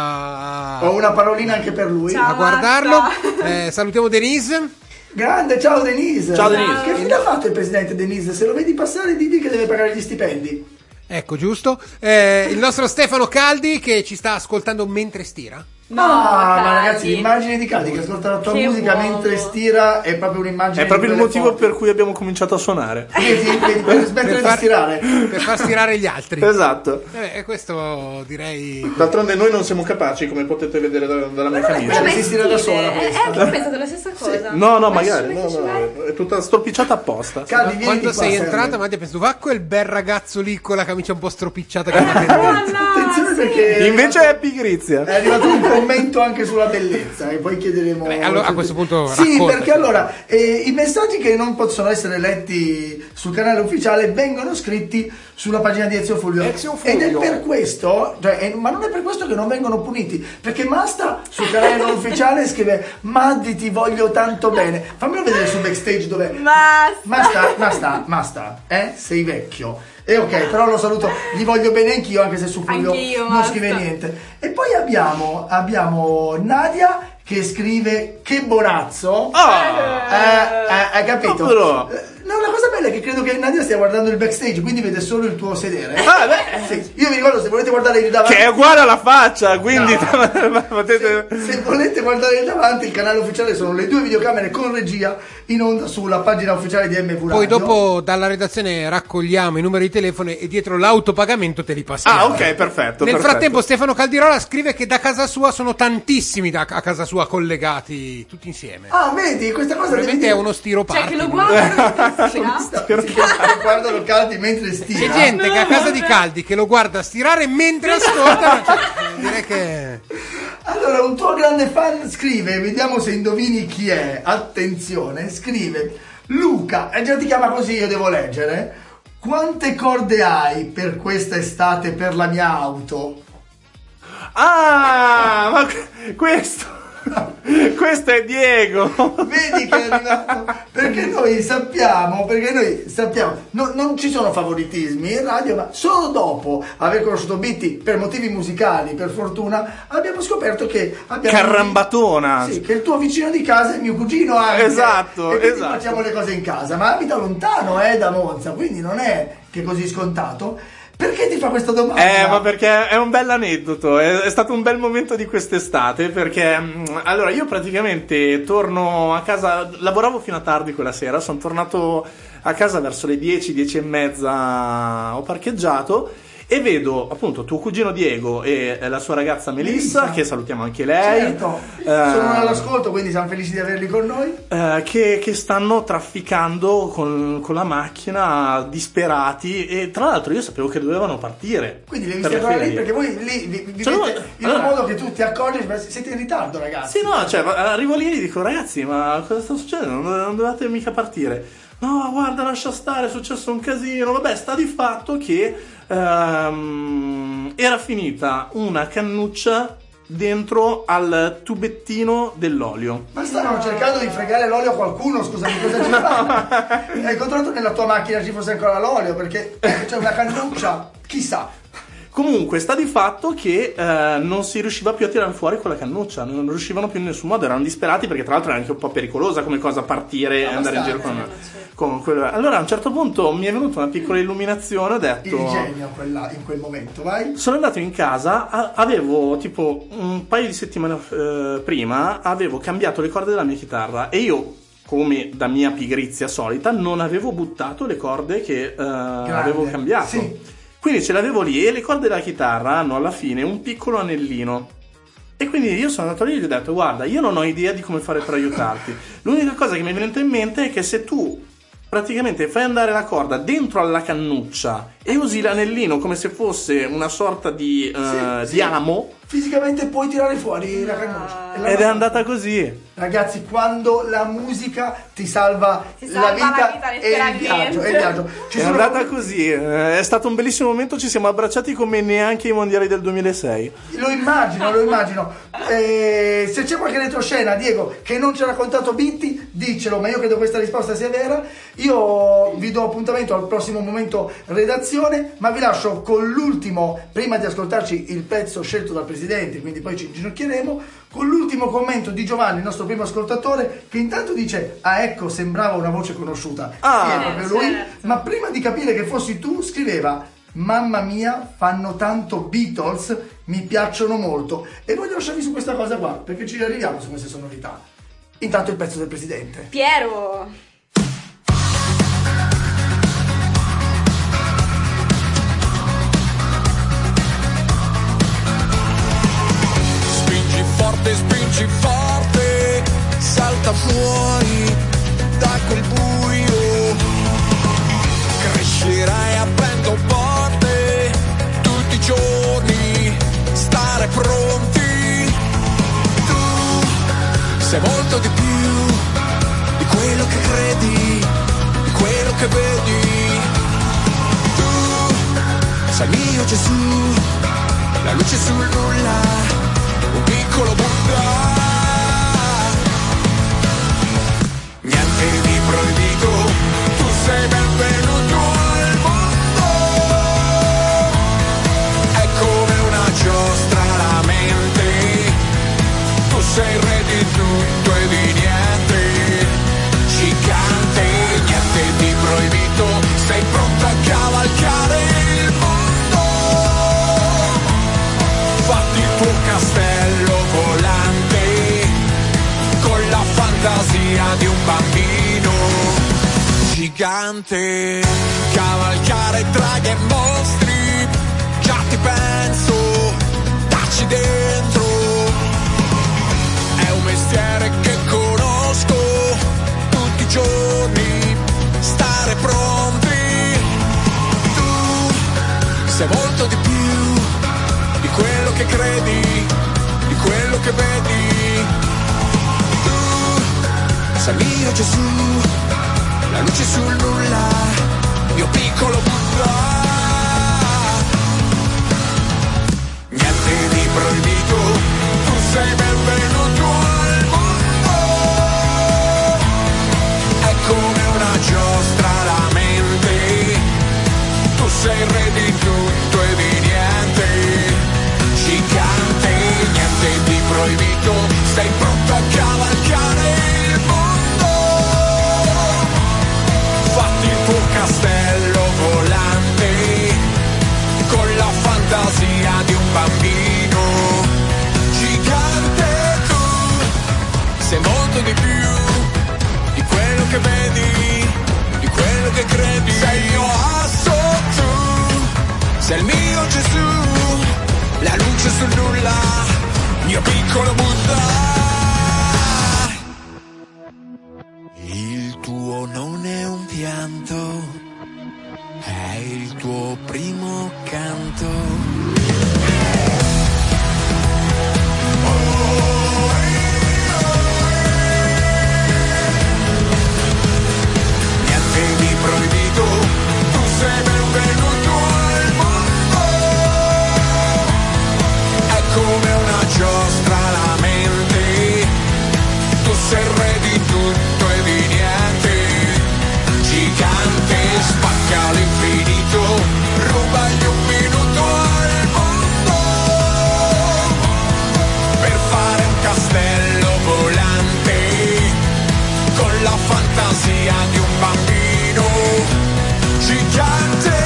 sia Ho una parolina anche per lui. Ciao. a guardarlo. Masta. Salutiamo Denise. Grande, ciao Denise. Ciao, Denise. Che fine ha fatto il presidente Denise? Se lo vedi passare, digli che deve pagare gli stipendi. Ecco, giusto. Il nostro Stefano Caldi che ci sta ascoltando mentre stira. No, ma dai. ragazzi, l'immagine di Caldi che ascolta la tua Che musica uomo. mentre stira è proprio un'immagine. È proprio il di quelle motivo forti. per cui abbiamo cominciato a suonare. Vedi, per smettere di stirare. per far stirare gli altri. Esatto. E questo direi. D'altronde noi non siamo capaci, come potete vedere dalla mia Ma non è camicia. quella si stira da sola questa. Anche io ho pensato la stessa cosa. No, Ma magari. ci No, mettici vai? è tutta stropicciata apposta. Caldi, vieni Quando di qua, sei serve. entrata, Mattia, penso, va quel bel ragazzo lì con la camicia un po' stropicciata che fa tendenza. Attenzione perché Invece è pigrizia. è arrivato un commento anche sulla bellezza e poi chiederemo. Beh, allora, a questo punto sì, raccontaci. perché allora i messaggi che non possono essere letti sul canale ufficiale vengono scritti sulla pagina di Ezio Fulvio. Ezio Fulvio. Ed è per questo, ma non è per questo che non vengono puniti, perché Masta sul canale non ufficiale scrive: Maddi, ti voglio tanto bene. Fammelo vedere sul backstage dov'è. Masta, sei vecchio. E ok, però lo saluto, gli voglio bene anch'io, anche se su Fulvio Anche io, non Masta. scrive niente. E poi abbiamo Nadia che scrive: che bonazzo. Hai capito? Però. No, la cosa bella è che credo che Nadia stia guardando il backstage, quindi vede solo il tuo sedere. Sì, io vi ricordo, se volete guardare il davanti, Che è uguale alla faccia, quindi No. potete. se volete guardare il davanti, il canale ufficiale sono le 2 videocamere con regia in onda sulla pagina ufficiale di MV Radio. Poi dopo dalla redazione raccogliamo i numeri di telefono e dietro l'autopagamento te li passiamo. Ah, ok, perfetto. Nel perfetto. frattempo Stefano Caldirola scrive che da casa sua sono tantissimi a casa sua collegati tutti insieme. Ah, vedi, questa cosa Probabilmente è uno stiro Cioè, party. che lo guardano guardano Caldi mentre stira. C'è gente che a casa di Caldi che lo guarda stirare mentre ascolta. Cioè, direi che Allora, un tuo grande fan scrive, vediamo se indovini chi è. Attenzione, scrive: Luca, e già ti chiama così, io devo leggere. Quante corde hai per questa estate per la mia auto? Ah, ma questo è Diego. Vedi che è arrivato? Perché noi sappiamo, non ci sono favoritismi in radio, ma solo dopo aver conosciuto Bitti per motivi musicali, per fortuna, abbiamo scoperto che abbiamo Carrambatona. Sì, che il tuo vicino di casa è mio cugino anche. Esatto, e quindi esatto. facciamo le cose in casa, ma abita lontano da Monza, quindi non è che così scontato. Perché ti fa questa domanda? Ma perché è un bel aneddoto, è stato un bel momento di quest'estate, perché allora io praticamente torno a casa, lavoravo fino a tardi quella sera, sono tornato a casa verso le 10 e mezza, ho parcheggiato e vedo appunto tuo cugino Diego e la sua ragazza Melissa, che salutiamo anche lei. Certo, sono all'ascolto, quindi siamo felici di averli con noi. Che stanno trafficando con la macchina disperati, e tra l'altro io sapevo che dovevano partire. Quindi li per visti le ancora lì, ferie. perché voi lì vivete Cioè, in un modo che tu ti accorgi, ma siete in ritardo, ragazzi. Sì, no, cioè, arrivo lì e dico: ragazzi, ma cosa sta succedendo? Non dovete mica partire. No, guarda, lascia stare, è successo un casino. Vabbè, sta di fatto che era finita una cannuccia dentro al tubettino dell'olio. Ma stavano cercando di fregare l'olio a qualcuno, scusami, cosa ci fa? Hai controllato nella tua macchina ci fosse ancora l'olio, perché c'è una cannuccia, chissà. Comunque sta di fatto che non si riusciva più a tirare fuori quella cannuccia, non riuscivano più in nessun modo, erano disperati perché tra l'altro era anche un po' pericolosa come cosa partire e andare in giro con quello. Allora a un certo punto mi è venuta una piccola illuminazione, ho detto... Il genio in quel momento, vai. Sono andato in casa, avevo tipo un paio di settimane prima, avevo cambiato le corde della mia chitarra e io, come da mia pigrizia solita, non avevo buttato le corde che avevo cambiato. Sì. Quindi ce l'avevo lì e le corde della chitarra hanno alla fine un piccolo anellino. E quindi io sono andato lì e gli ho detto: guarda, io non ho idea di come fare per aiutarti. L'unica cosa che mi è venuta in mente è che se tu praticamente fai andare la corda dentro alla cannuccia e usi l'anellino come se fosse una sorta di amo, fisicamente puoi tirare fuori la cannuccia. Ed è andata così. Ragazzi, quando la musica ti salva la vita e il viaggio. È andata così. È stato un bellissimo momento. Ci siamo abbracciati come neanche i mondiali del 2006. Lo immagino. Se c'è qualche retroscena, Diego, che non ci ha raccontato Bitti, diccelo, ma io credo questa risposta sia vera. Io vi do appuntamento al prossimo momento redazione, ma vi lascio con l'ultimo, prima di ascoltarci il pezzo scelto dal presidente, quindi poi ci inginocchieremo, con l'ultimo commento di Giovanni, il nostro primo ascoltatore, che intanto dice: ah, ecco, sembrava una voce conosciuta. Sì, è proprio lui. Certo. Ma prima di capire che fossi tu, scriveva: mamma mia, fanno tanto Beatles, mi piacciono molto. E voglio lasciarvi su questa cosa qua, perché ci arriviamo su queste sonorità. Intanto il pezzo del presidente. Piero! Spingi forte, salta fuori da quel buio, crescerai aprendo porte tutti i giorni, stare pronti. Tu sei molto di più di quello che credi, di quello che vedi. Tu sei mio Gesù, la luce sul nulla, un piccolo Buddha. Niente di proibito, tu sei benvenuto al mondo. È come una giostra la mente, tu sei re di tutto e di niente. Gigante, niente di proibito, sei pronto a cavalcare il mondo. Fatti il tuo castello volante con la fantasia di un bambino gigante. Cavalcare draghi e mostri, già ti penso, dacci dentro. È un mestiere che conosco tutti i giorni, stare pronti. Tu sei molto di più di quello che credi, di quello che vedi. Tu sei mio Gesù, la luce sul nulla, mio piccolo Buddha. Niente di proibito, tu sei benvenuto al mondo. È come una giostra la mente, tu sei il re di tutto e di niente. Gigante, niente di proibito, sei pronto a cavalcare il mondo. Fatti il tuo castello volante con la fantasia di un bambino gigante. Tu l'ansia di un bambino gigante,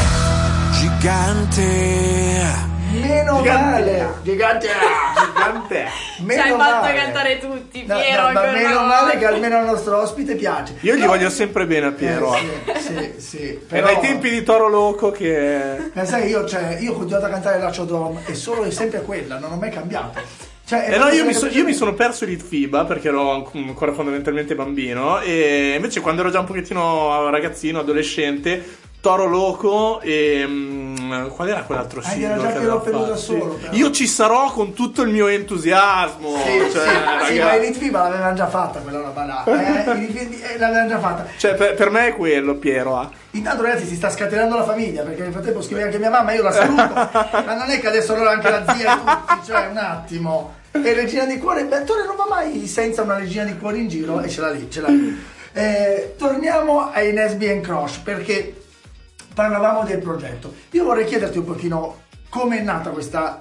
gigante. Meno male, gigante. Ci hai fatto cantare tutti, Piero. Ma ancora meno una male volta. che almeno al nostro ospite piace. Io gli voglio sempre bene a Piero. Sì. È Però, dai tempi di Toro Loco che... sai, io ho continuato a cantare la Chodrom e sempre quella, non ho mai cambiato. No, io mi sono perso Elite FIBA perché ero ancora fondamentalmente bambino, e invece quando ero già un pochettino ragazzino, adolescente, Toro Loco e qual era quell'altro singolo? Era già che Piero aveva Pelù da fatto? solo, però. Io ci sarò con tutto il mio entusiasmo. Sì, ma Elite FIBA l'avevano già fatta quella roba là. L'avevano già fatta. Cioè, per me è quello, Piero. Intanto, ragazzi, si sta scatenando la famiglia, perché nel frattempo scrive anche mia mamma, io la saluto. Ma non è che adesso loro anche la zia e tutti, cioè un attimo. E Regina di Cuore, Bettore non va mai senza una Regina di Cuore in giro, e ce l'ha lì. Torniamo ai Nesby and Crosh, perché parlavamo del progetto. Io vorrei chiederti un pochino come è nata questa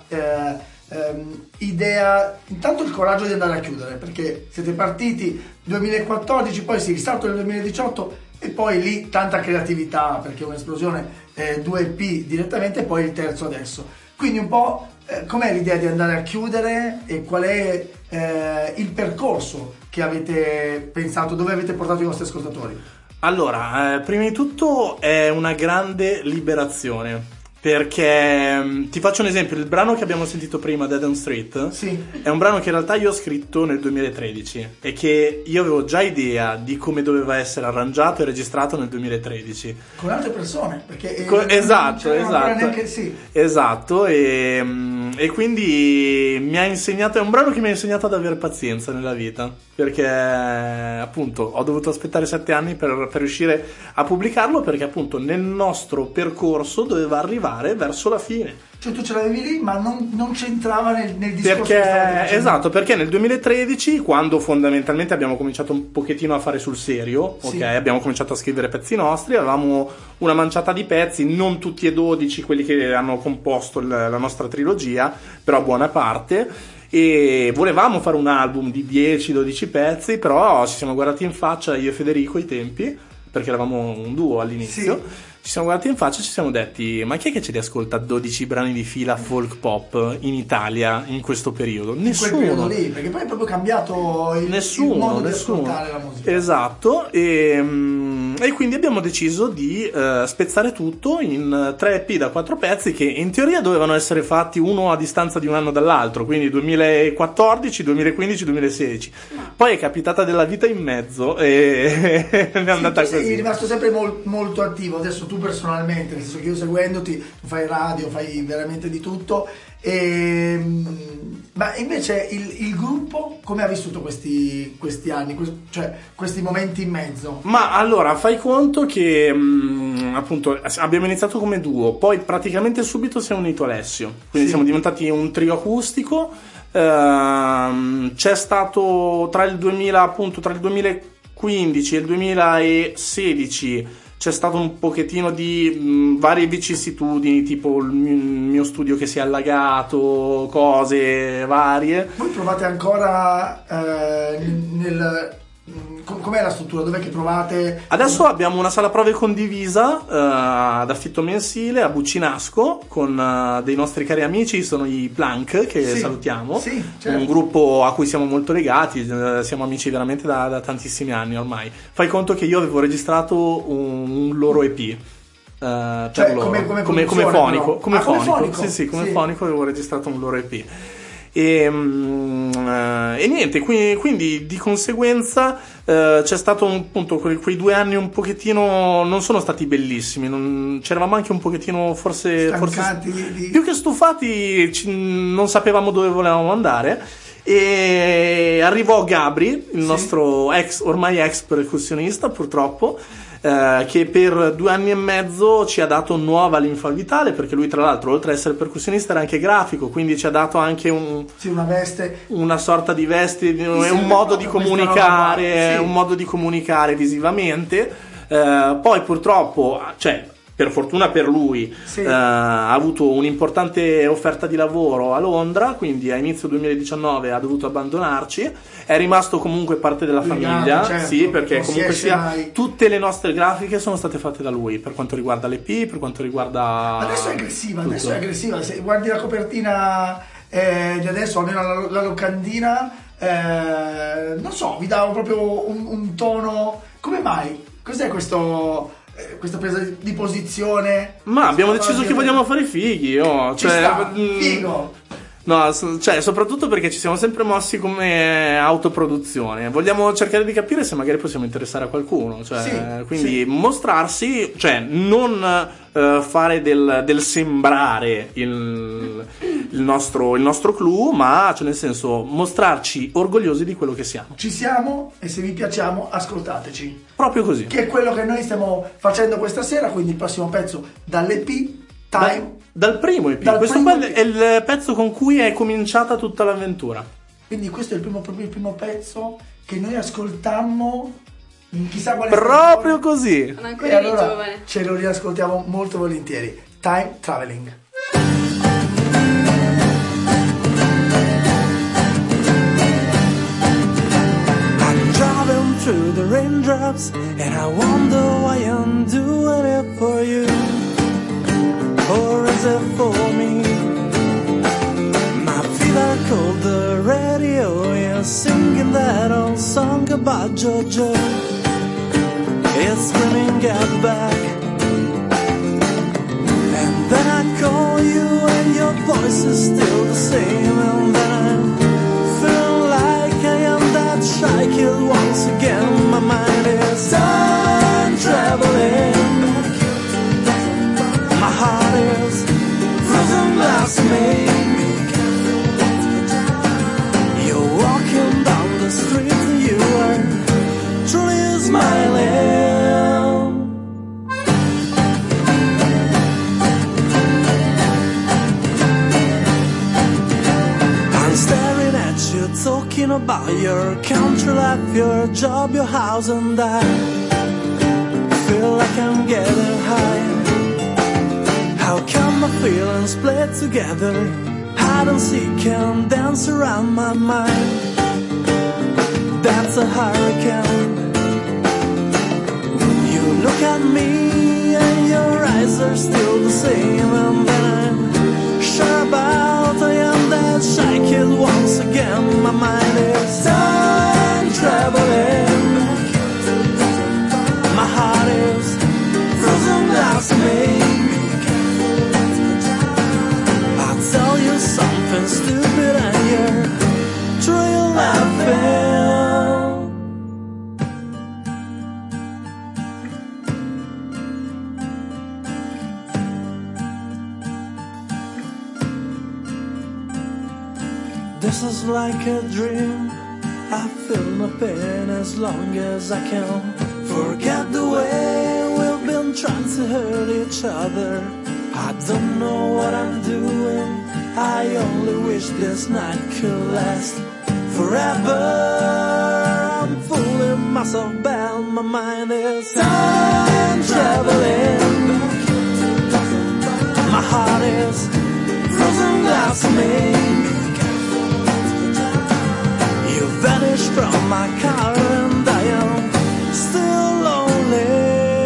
idea, intanto il coraggio di andare a chiudere, perché siete partiti 2014, poi si risalto nel 2018 e poi lì tanta creatività, perché un'esplosione, 2 EP direttamente e poi il terzo adesso. Quindi un po' com'è l'idea di andare a chiudere e qual è il percorso che avete pensato, dove avete portato i vostri ascoltatori? Allora, prima di tutto è una grande liberazione, perché ti faccio un esempio, il brano che abbiamo sentito prima, Dead on Street, è un brano che in realtà io ho scritto nel 2013 e che io avevo già idea di come doveva essere arrangiato e registrato nel 2013. Con altre persone, perché Esatto, e quindi mi ha insegnato, è un brano che mi ha insegnato ad avere pazienza nella vita, perché appunto ho dovuto aspettare 7 anni per riuscire a pubblicarlo, perché appunto nel nostro percorso doveva arrivare verso la fine. Cioè tu ce l'avevi lì, ma non c'entrava nel discorso Perché, che stavate facendo. esatto, perché nel 2013, quando fondamentalmente abbiamo cominciato un pochettino a fare sul serio, Sì. ok, abbiamo cominciato a scrivere pezzi nostri, avevamo una manciata di pezzi, non tutti e 12 quelli che hanno composto la nostra trilogia, però buona parte, e volevamo fare un album di 10-12 pezzi, però ci siamo guardati in faccia, io e Federico ai tempi, perché eravamo un duo all'inizio. Sì. Ci siamo guardati in faccia e ci siamo detti: ma chi è che ce li ascolta 12 brani di fila folk pop in Italia in questo periodo? Nessuno. In quel periodo lì, perché poi è proprio cambiato il modo di ascoltare la musica. Esatto, e quindi abbiamo deciso di spezzare tutto in 3 EP da 4 pezzi che in teoria dovevano essere fatti uno a distanza di un anno dall'altro, quindi 2014, 2015, 2016. Poi è capitata della vita in mezzo e è andata tu così. sei rimasto sempre molto attivo, adesso tu personalmente, nel senso che io seguendoti, tu fai radio, fai veramente di tutto, ma invece il gruppo come ha vissuto questi anni, cioè questi momenti in mezzo? Ma allora, fai conto che appunto abbiamo iniziato come duo, poi praticamente subito si è unito Alessio, quindi siamo diventati un trio acustico. C'è stato tra il 2015 e il 2016 c'è stato un pochettino di varie vicissitudini, tipo il mio studio che si è allagato, cose varie. Voi provate ancora com'è la struttura? Dov'è che provate? Adesso abbiamo una sala prove condivisa ad affitto mensile a Buccinasco con dei nostri cari amici, sono i Plank, che salutiamo, certo. Un gruppo a cui siamo molto legati, siamo amici veramente da tantissimi anni ormai. Fai conto che io avevo registrato un loro EP. Cioè, come fonico, come fonico. Sì, come fonico avevo registrato un loro EP. E niente, quindi di conseguenza c'è stato un punto, quei 2 anni un pochettino non sono stati bellissimi, c'eravamo anche un pochettino forse più che stufati, non sapevamo dove volevamo andare. E arrivò Gabri, il nostro ormai ex percussionista purtroppo, che per 2 anni e mezzo ci ha dato nuova linfa vitale, perché lui tra l'altro oltre ad essere percussionista era anche grafico, quindi ci ha dato anche una veste, una sorta di veste, un modo di comunicare, un modo di comunicare visivamente. Poi purtroppo, cioè per fortuna per lui, ha avuto un'importante offerta di lavoro a Londra, quindi a inizio 2019 ha dovuto abbandonarci. È rimasto comunque parte della famiglia, certo, sì, perché non si comunque esce sia mai. tutte le nostre grafiche sono state fatte da lui, per quanto riguarda l'EP, per quanto riguarda Adesso è aggressiva, tutto. Se guardi la copertina di adesso, almeno la locandina, non so, vi dà proprio un tono. Come mai? Cos'è questa presa di posizione? Ma abbiamo deciso che vogliamo fare i fighi, Ci sta, figo. No, cioè, soprattutto perché ci siamo sempre mossi come autoproduzione. Vogliamo cercare di capire se magari possiamo interessare a qualcuno. Cioè, quindi mostrarsi, cioè non fare del sembrare il nostro clou, ma cioè, nel senso mostrarci orgogliosi di quello che siamo. Ci siamo e se vi piacciamo ascoltateci. Proprio così. Che è quello che noi stiamo facendo questa sera, quindi il prossimo pezzo dall'EP Time. Dal primo EP. Questo qua è il pezzo con cui è cominciata tutta l'avventura. Quindi questo è il primo pezzo che noi ascoltammo in chissà quale proprio così. Non e ancora allora giovane. ce lo riascoltiamo molto volentieri. Time Traveling. I'm driving through the raindrops and I wonder why I'm doing it for you. Or is it for me? My feet are cold, the radio is singing that old song about Jojo. It's screaming, get back. And then I call you and your voice is still the same. And then I feel like I am that shy kid once again. My mind is time traveling. My heart is frozen glass me. You're walking down the street and you are truly smiling. I'm staring at you, talking about your country life, your job, your house, and I feel like I'm getting high. How come my feelings play together? Hide and seek and dance around my mind. That's a hurricane. You look at me and your eyes are still the same. And then I'm sure about I am that shy kid once again. My mind is time traveling. My heart is frozen glass me. Tell you something stupid and you're truly laughing. This is like a dream. I feel no pain as long as I can forget the way we've been trying to hurt each other. I don't know what I'm doing. I only wish this night could last forever. I'm fooling myself bad. My mind is time traveling. My heart is frozen glass me. You vanished from my car and I am still lonely.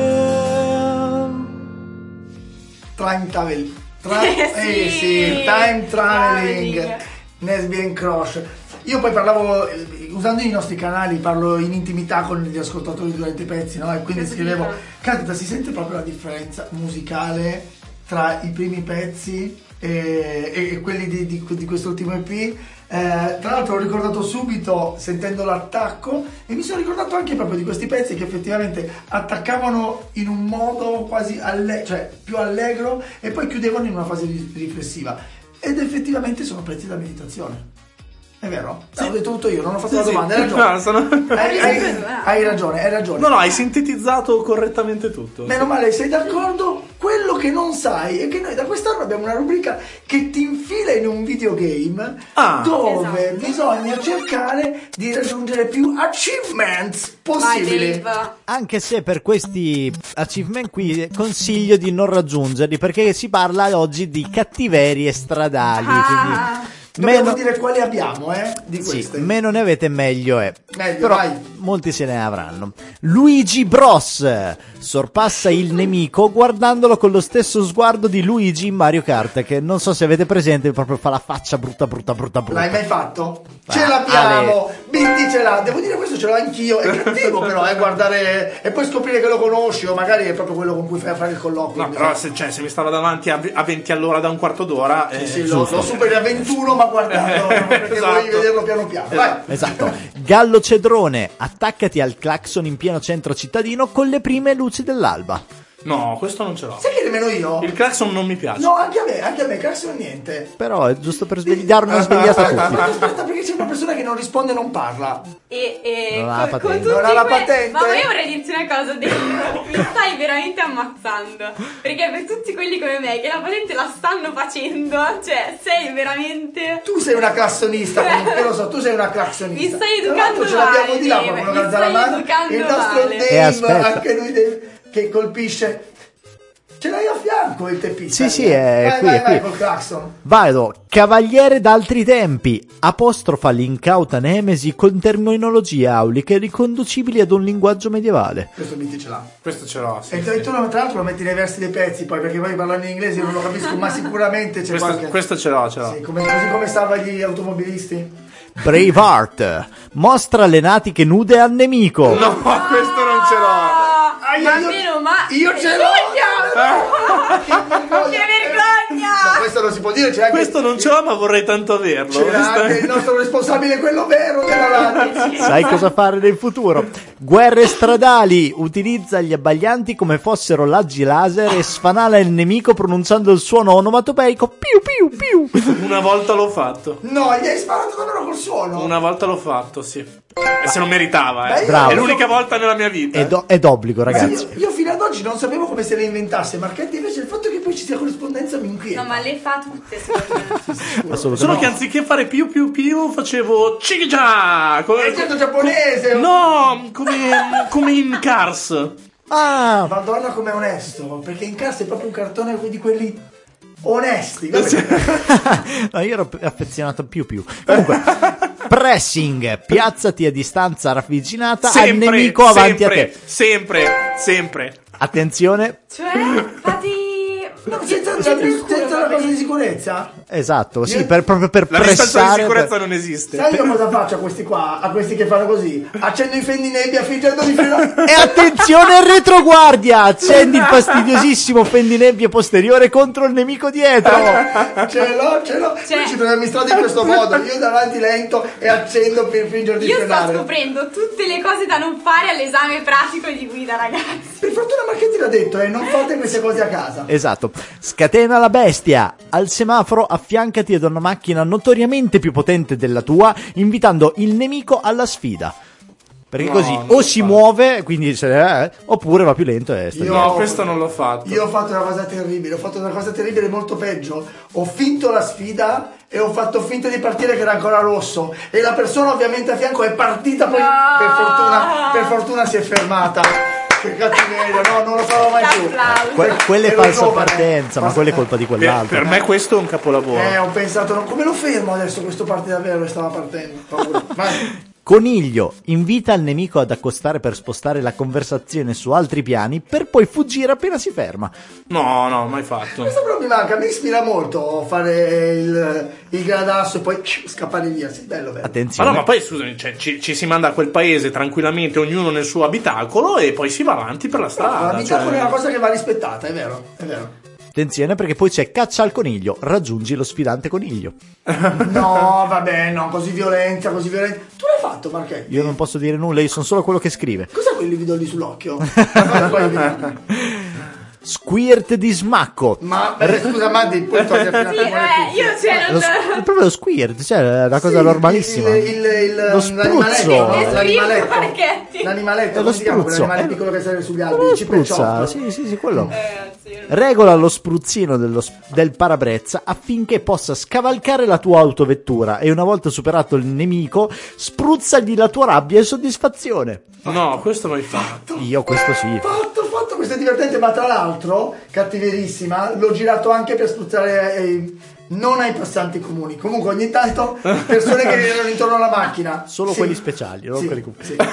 Time Traveling. Sì, Time Traveling. traveling. Nesbian Cross. Io poi parlavo, usando i nostri canali, parlo in intimità con gli ascoltatori durante i pezzi, no? E quindi Che scrivevo, figo. caspita, si sente proprio la differenza musicale tra i primi pezzi e quelli di quest'ultimo EP. Tra l'altro l'ho ricordato subito sentendo l'attacco e mi sono ricordato anche proprio di questi pezzi che effettivamente attaccavano in un modo quasi cioè più allegro e poi chiudevano in una fase riflessiva ed effettivamente sono pezzi da meditazione. È vero? L'ho detto tutto io, non ho fatto la domanda, hai ragione. No, Hai ragione. no, hai sintetizzato correttamente tutto. Meno male, sei d'accordo? Quello che non sai è che noi da quest'anno abbiamo una rubrica che ti infila in un videogame dove bisogna cercare di raggiungere più achievements possibili. Anche se per questi achievement qui consiglio di non raggiungerli, perché si parla oggi di cattiverie stradali. Quindi Dobbiamo dire quali abbiamo, di sì, queste. meno ne avete meglio è. Meglio, però vai. molti se ne avranno. Luigi Bros sorpassa il nemico guardandolo con lo stesso sguardo di Luigi in Mario Kart, che non so se avete presente, proprio fa la faccia brutta. L'hai mai fatto? Ce l'abbiamo! Binti ce l'ha! Devo dire, questo ce l'ho anch'io. È cattivo però, guardare e poi scoprire che lo conosci, o magari è proprio quello con cui fai a fare il colloquio. No, però se mi stava davanti a 20 all'ora da un quarto d'ora, lo superi a 21, ma guardando perché Esatto. vuoi vederlo piano piano. Vai. Esatto. Gallo Cedrone, attaccati al clacson in pieno centro cittadino con le prime luci dell'alba. no, questo non ce l'ho. Sai che nemmeno io? Il clacson non mi piace. No, anche a me, cazzo niente. Però è giusto per dare una svegliata a tutti. Aspetta, perché c'è una persona che non risponde e non parla. E Non ha la con patente. tutti Non ha la patente? Ma io vorrei dirti una cosa, mi stai veramente ammazzando. Perché per tutti quelli come me che la patente la stanno facendo, cioè sei veramente... Tu sei una classonista, comunque lo so, tu sei una classonista. Mi stai Tra educando l'altro ce l'abbiamo male, di là, Dave, qualcuno mi che alza la stai mano. educando Il nostro male. Dave, aspetta. anche lui che colpisce. Ce l'hai a fianco il teppista? Sì, è qui, è qui. Vai col clacson. Vado, cavaliere d'altri tempi, apostrofa l'incauta nemesi con terminologie auliche riconducibili ad un linguaggio medievale. Questo Binti ce l'ha. Questo ce l'ho, sì. E tu tra l'altro lo metti nei versi dei pezzi, poi perché poi parlando in inglese io non lo capisco, ma sicuramente c'è qualche... Questo ce l'ho. Sì, così come salva gli automobilisti. Braveheart, mostra le natiche nude al nemico. No, questo non ce l'ho. Io ce l'ho! Che vergogna! No, questo non si può dire, c'è anche... Questo non ce l'ho, ma vorrei tanto averlo. C'era anche il nostro responsabile, quello vero della radio. Sai cosa fare nel futuro? Guerre stradali, utilizza gli abbaglianti come fossero laggi laser e sfanala il nemico pronunciando il suono onomatopeico piu piu piu. Una volta l'ho fatto. No, gli hai sparato davvero col suono? Una volta l'ho fatto, sì. E se lo meritava, Bravo. È l'unica volta nella mia vita. È d'obbligo, ragazzi. Io fino ad oggi non sapevo come se le inventasse Marchetti, invece il fatto che poi ci sia corrispondenza mi inquieta. No, ma le fa tutte, secondo me. Assolutamente. Solo che anziché fare piu piu piu facevo Chigià! È certo giapponese! No, come in Cars. Ah, Madonna com'è onesto, perché in casa è proprio un cartone di quelli onesti. no, io ero affezionato a più. Comunque, pressing, piazzati a distanza ravvicinata al nemico avanti a te. Sempre. Attenzione. Cioè, fatti... No, senza la cosa di sicurezza? Esatto, sì, proprio per La distanza di pressare. sicurezza non esiste. Sai io cosa faccio a questi qua? A questi che fanno così? Accendo i fendinebbia fingendo di frenare. E attenzione retroguardia, accendi il fastidiosissimo fendinebbie posteriore contro il nemico dietro. Ce l'ho. Cioè- Noi ci troviamo in strada in questo modo. Io davanti lento e accendo per fingere di Io sto frenare. scoprendo tutte le cose da non fare all'esame pratico di guida, ragazzi. Per fortuna Marchetti l'ha detto, non fate queste cose a casa. Esatto. Scatena la bestia. Al semaforo affiancati ad una macchina notoriamente più potente della tua, invitando il nemico alla sfida. Perché No, così non o lo si fa. muove, quindi oppure va più lento e sta Io- via. No, questo non l'ho fatto. Io ho fatto una cosa terribile, molto peggio. Ho finto la sfida e ho fatto finta di partire che era ancora rosso. E la persona ovviamente a fianco è partita, poi per fortuna si è fermata. Che cattiveria, no, non lo farò mai più. Quella è Ero falsa giovane. partenza, ma quella è colpa di quell'altro. Per me questo è un capolavoro. Ho pensato, no, come lo fermo adesso? Questo parte davvero e stava partendo. Paura. Vai. Coniglio invita il nemico ad accostare per spostare la conversazione su altri piani per poi fuggire appena si ferma. No, mai fatto. Questo però mi manca, mi ispira molto fare il gradasso e poi scappare via. Sì, bello. Ma Attenzione. no, ma poi scusami, cioè, ci si manda a quel paese tranquillamente, ognuno nel suo abitacolo, e poi si va avanti per la strada. L'abitacolo cioè. è una cosa che va rispettata, è vero. Attenzione perché poi c'è caccia al coniglio, raggiungi lo sfidante coniglio. No, vabbè, no, così violenza. Tu l'hai fatto, Marchetti? Io non posso dire nulla, io sono solo quello che scrive. Cos'è quel livido lì sull'occhio? Poi vediamo. Squirt di smacco. Ma scusa Maddi, poi togli appena Sì, Timone Puzzi. io cioè non... È proprio lo squirt, cioè è una cosa Sì, normalissima. Lo spruzzo. L'animaletto. Marchetti. L'animaletto, È lo come si chiama spruzzo. quell'animale piccolo che serve sugli Lo alberi? spruzza, Cipecciottolo. sì, quello. Regola lo spruzzino del parabrezza affinché possa scavalcare la tua autovettura e una volta superato il nemico spruzzagli la tua rabbia e soddisfazione. No, questo mai fatto. Io questo sì. Fatto, questo è divertente, ma tra l'altro, cattiverissima, l'ho girato anche per spruzzare non ai passanti comuni. Comunque ogni tanto persone che erano intorno alla macchina. Solo Sì. quelli speciali, non Sì, quelli comuni. sì.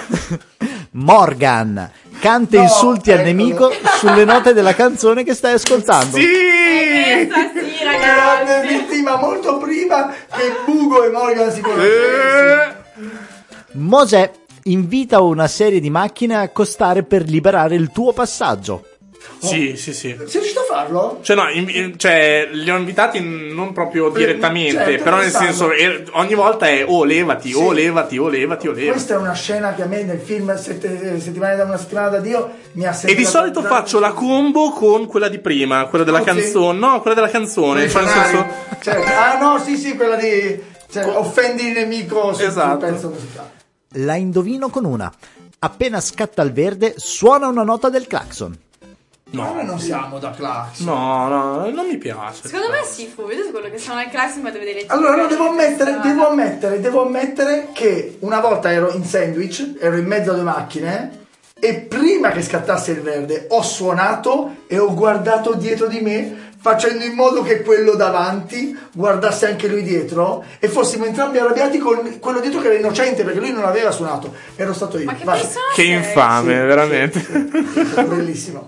Morgan canta insulti al nemico sulle note della canzone che stai ascoltando. Sì! Questa sì, ragazzi. Vittima molto prima che Bugo e Morgan si conoscessero. Mosè invita una serie di macchine a accostare per liberare il tuo passaggio. Sì. Sei riuscito a farlo? Cioè, no, cioè, li ho invitati non proprio direttamente, certo, però nel pensavo. senso, ogni volta è levati, Sì. levati. Questa è una scena che a me nel film Una settimana da Dio mi ha sempre E di solito faccio la combo con quella di prima, quella della Sì. canzone. No, quella della canzone. Cioè, nel senso, sì, quella di offendi il nemico sul Esatto. pezzo musicale. La indovino con una. Appena scatta il verde, suona una nota del clacson. Ma noi non siamo da classe. no, non mi piace. Secondo me sì, fu, vedo quello che sono nel classico ma deve vedere. Allora, no, devo ammettere che una volta ero in sandwich, ero in mezzo alle macchine e prima che scattasse il verde ho suonato e ho guardato dietro di me facendo in modo che quello davanti guardasse anche lui dietro e fossimo entrambi arrabbiati con quello dietro che era innocente perché lui non aveva suonato, ero stato io. Ma che Vai. persona Che sei? infame, veramente. Bellissimo.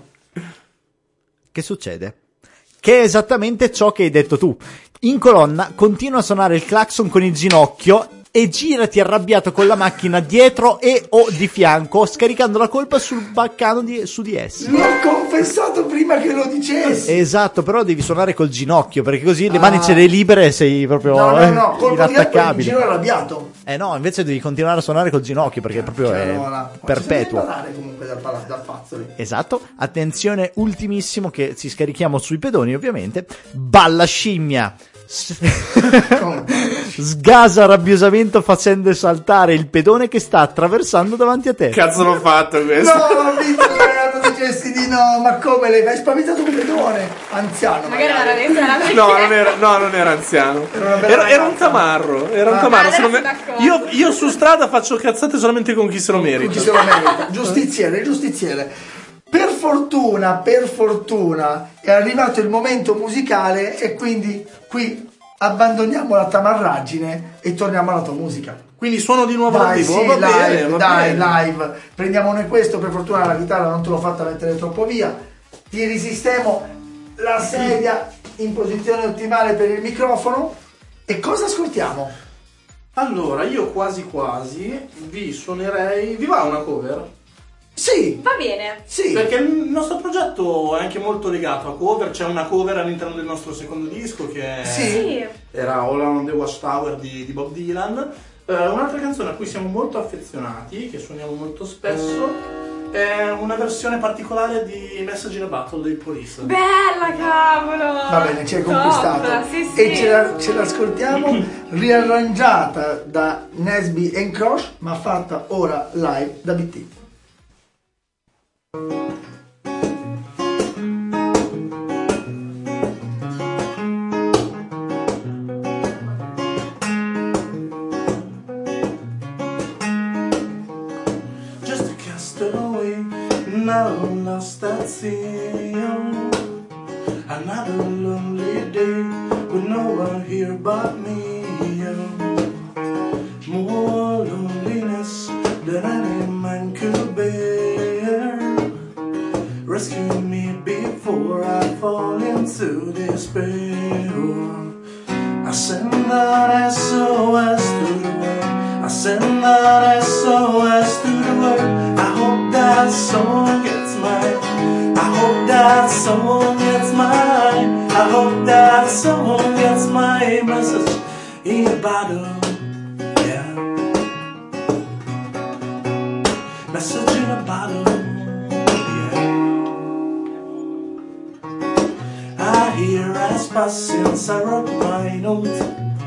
Che succede? Che è esattamente ciò che hai detto tu. In colonna continua a suonare il clacson con il ginocchio e girati arrabbiato con la macchina dietro e o di fianco, scaricando la colpa sul baccano su di essi. L'ho confessato prima che lo dicessi. Esatto, però devi suonare col ginocchio, perché così le mani ce le hai libere e sei proprio No, colpo di gatto, il inattaccabile. giro arrabbiato. No, invece devi continuare a suonare col ginocchio, perché proprio Allora, è perpetuo. Ci imparare comunque dal Fazzoli. Esatto, attenzione ultimissimo che ci scarichiamo sui pedoni ovviamente. Balla scimmia. Sgasa rabbiosamente facendo saltare il pedone che sta attraversando davanti a te. Cazzo l'ho fatto questo? No, Vito, dicessi di no, ma come hai spaventato un pedone? Anziano. Magari era resa Non era anziano. Era una bella Era un ragazza. tamarro. adesso d'accordo. Io su strada faccio cazzate solamente con chi se lo merita. Chi se lo merita. Giustiziere. Per fortuna è arrivato il momento musicale e quindi qui abbandoniamo la tamarraggine e torniamo alla tua musica. Quindi suono di nuovo dal Dai, vivo. sì, Va bene. live. Prendiamo noi questo, per fortuna la chitarra non te l'ho fatta mettere troppo via. Ti risistemo la sedia in posizione ottimale per il microfono. E cosa ascoltiamo? Allora, io quasi vi suonerei. Vi va una cover? Sì, Va bene. sì. Perché il nostro progetto è anche molto legato a cover. C'è una cover all'interno del nostro secondo disco che Sì. era All on the Watchtower di Bob Dylan. Un'altra canzone a cui siamo molto affezionati, che suoniamo molto spesso, è una versione particolare di Message in a Bottle dei Police. Bella, cavolo. Va bene, ci hai Top, conquistato. sì. E ce l'ascoltiamo riarrangiata da Nesby and Crosh, ma fatta ora live da BT. Just a castaway, now lost at sea. Another lonely day with no one here but me. More loneliness than any man could bear. Rescue me before I fall into despair. I send out SOS to the world. I send out SOS to the world. I hope that someone gets mine. I hope that someone gets mine. I hope that someone gets my message in a bottle. Yeah. Message in a bottle. Yeah. past since I wrote my note.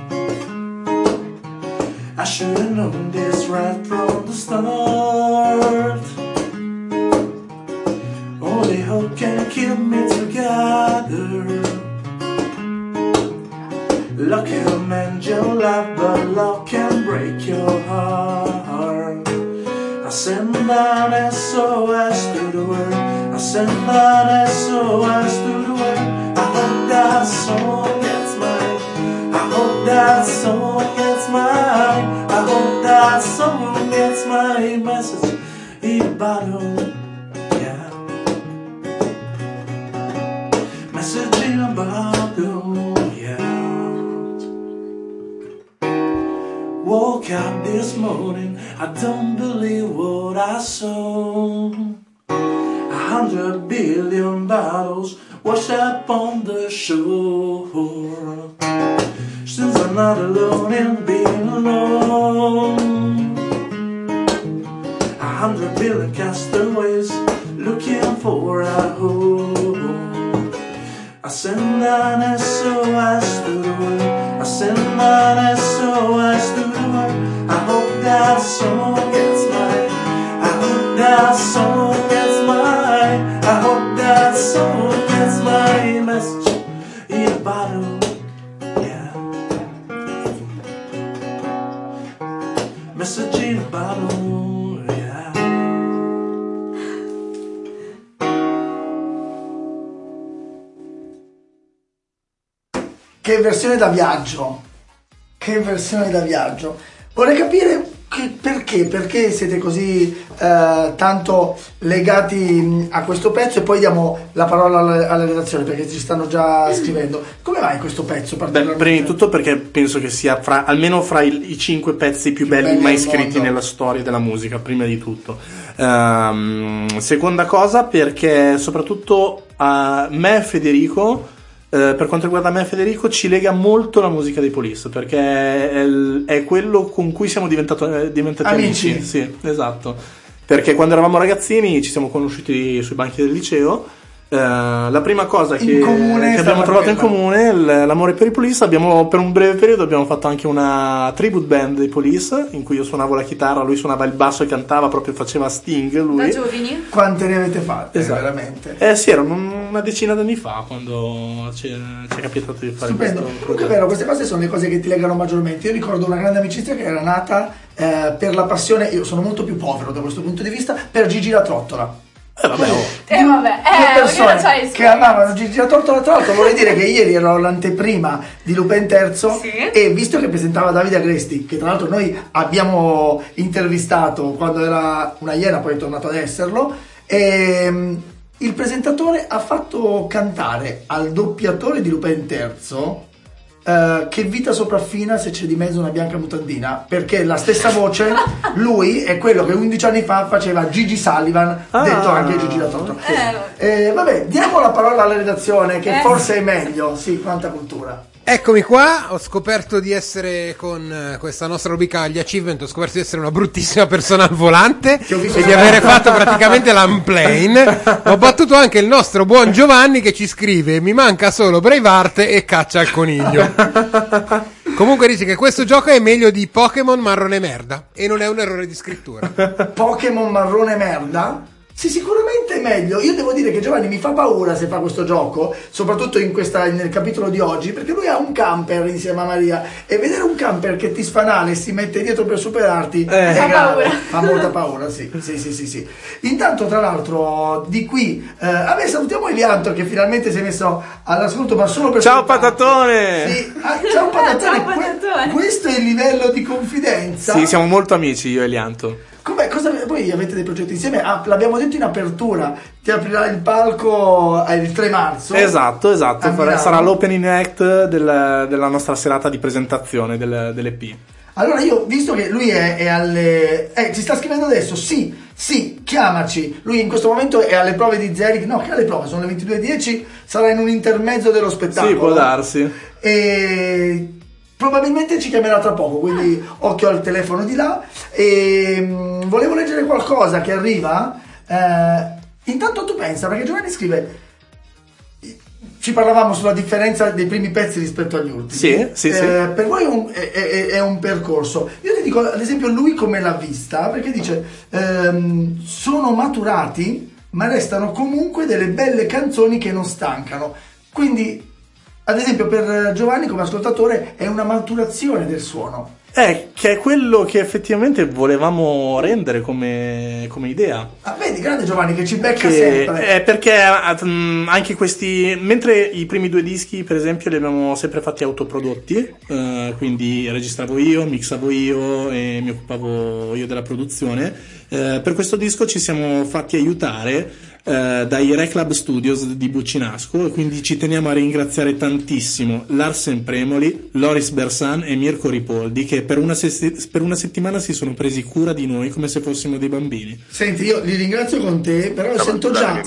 I should have known this right from the start. Only hope can keep me together. Love can mend your life, but love can break your heart. I send an SOS to the world. I send an SOS to the world. I hope that song gets mine. I hope that song gets mine. I hope that song gets my message in a bottle. Yeah. Message in a bottle. Yeah. Woke up this morning, I don't believe what I saw. 100 billion bottles washed up on the shore. Since I'm not alone in being alone, 100 billion castaways looking for a home. I send an SOS to the world. I send an SOS to the world. I hope that someone gets mine. I hope that someone gets mine. I hope that someone gets my message in a bottle. Yeah. Message in a bottle. Yeah. Che versione da viaggio. Che versione da viaggio. Vorrei capire perché siete così tanto legati a questo pezzo, e poi diamo la parola alla redazione perché ci stanno già scrivendo. Come mai questo pezzo particolarmente? Prima di tutto perché penso che sia almeno fra i 5 pezzi più belli mai scritti nella storia della musica, prima di tutto. Seconda cosa, perché soprattutto a me e Federico, per quanto riguarda me e Federico, ci lega molto la musica dei Police, perché è quello con cui siamo diventati amici. Sì, esatto. Perché quando eravamo ragazzini ci siamo conosciuti sui banchi del liceo. La prima cosa che abbiamo trovato in comune è l'amore per i Police. Per un breve periodo abbiamo fatto anche una tribute band dei Police, in cui io suonavo la chitarra, lui suonava il basso e cantava, proprio faceva Sting lui. Da giovani? Quante ne avete fatte? Esatto. Veramente? Sì, era una decina d'anni fa quando ci è capitato di fare Stupendo. questo Comunque è vero, queste cose sono le cose che ti legano maggiormente. Io ricordo una grande amicizia che era nata per la passione, io sono molto più povero da questo punto di vista, per Gigi la Trottola. Due persone che amavano Gigi la Trottola. Tra l'altro vorrei dire che ieri ero all'anteprima di Lupin III, e visto che presentava Davide Agresti, che tra l'altro noi abbiamo intervistato quando era una iena, poi è tornato ad esserlo, e il presentatore ha fatto cantare al doppiatore di Lupin III Che vita sopraffina se c'è di mezzo una bianca mutandina, perché la stessa voce lui è quello che 11 anni fa faceva Gigi Sullivan, detto anche Gigi la Trottola. Vabbè, diamo la parola alla redazione, che forse è meglio. Sì, quanta cultura. Eccomi qua, ho scoperto di essere, con questa nostra rubrica agli achievement, ho scoperto di essere una bruttissima persona al volante e di avere fatto praticamente l'unplane. Ho battuto anche il nostro buon Giovanni che ci scrive: mi manca solo Braveheart e Caccia al coniglio. Comunque dice che questo gioco è meglio di Pokémon marrone merda, e non è un errore di scrittura. Pokémon marrone merda? Sì, sicuramente è meglio. Io devo dire che Giovanni mi fa paura se fa questo gioco, soprattutto nel capitolo di oggi, perché lui ha un camper insieme a Maria, e vedere un camper che ti sfanale e si mette dietro per superarti è grave. Fa molta paura, sì. Intanto, tra l'altro, di qui salutiamo Elianto, che finalmente si è messo all'ascolto, ma solo per ciao Patatone! Sì. Ciao Patatone! Ciao Patatone! Questo è il livello di confidenza. Sì, siamo molto amici io e Elianto. Voi avete dei progetti insieme? l'abbiamo detto in apertura, ti aprirà il palco il 3 marzo. Esatto, sarà l'opening act della nostra serata di presentazione dell'EP. Allora, io, visto che lui è alle... ci sta scrivendo adesso, sì, chiamaci. Lui in questo momento è alle prove di Zelig, no, che alle prove, sono le 22:10, sarà in un intermezzo dello spettacolo. Sì, può darsi. E... probabilmente ci chiamerà tra poco, quindi occhio al telefono di là. E volevo leggere qualcosa che arriva. Intanto tu pensa, perché Giovanni scrive: ci parlavamo sulla differenza dei primi pezzi rispetto agli ultimi. Sì. Per voi è un percorso. Io ti dico, ad esempio, lui come l'ha vista, perché dice sono maturati, ma restano comunque delle belle canzoni che non stancano. Quindi, ad esempio, per Giovanni come ascoltatore è una maturazione del suono. Che è quello che effettivamente volevamo rendere come idea. Vedi, grande Giovanni che ci becca sempre. Perché anche questi, mentre i primi 2 dischi per esempio li abbiamo sempre fatti autoprodotti, quindi registravo io, mixavo io e mi occupavo io della produzione, per questo disco ci siamo fatti aiutare dai Reclab Studios di Buccinasco, e quindi ci teniamo a ringraziare tantissimo Larsen Premoli, Loris Bersan e Mirko Ripoldi, che per una settimana si sono presi cura di noi come se fossimo dei bambini. Senti, io li ringrazio con te, però sento già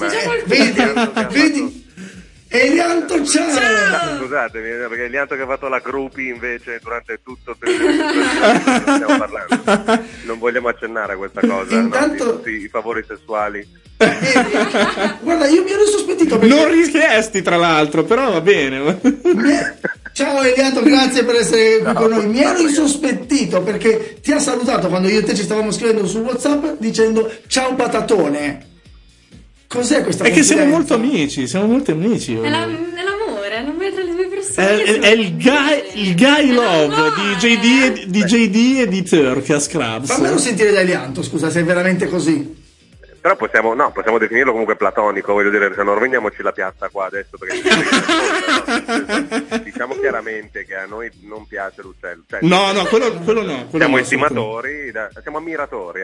vedi Elianto, ciao! Scusatemi, perché Elianto che ha fatto la groupie invece durante tutto il stiamo parlando. Non vogliamo accennare a questa cosa, intanto... no? Tutti i favori sessuali. Guarda, io mi ero sospettito perché... Non richiesti, tra l'altro, però va bene. Ciao Elianto, grazie per essere qui con noi. Mi ero insospettito perché ti ha salutato quando io e te ci stavamo scrivendo su WhatsApp dicendo ciao patatone. Cos'è questa? È che siamo molto amici. È l'amore, tra le due persone. È il guy love di JD e di Turk a Scrubs. Fammelo sentire da Elianto, scusa, se è veramente così. Però possiamo definirlo comunque platonico, voglio dire, se non roviniamoci la piazza qua adesso, perché diciamo chiaramente che a noi non piace l'uccello. Cioè, no, quello no. Siamo estimatori, siamo ammiratori.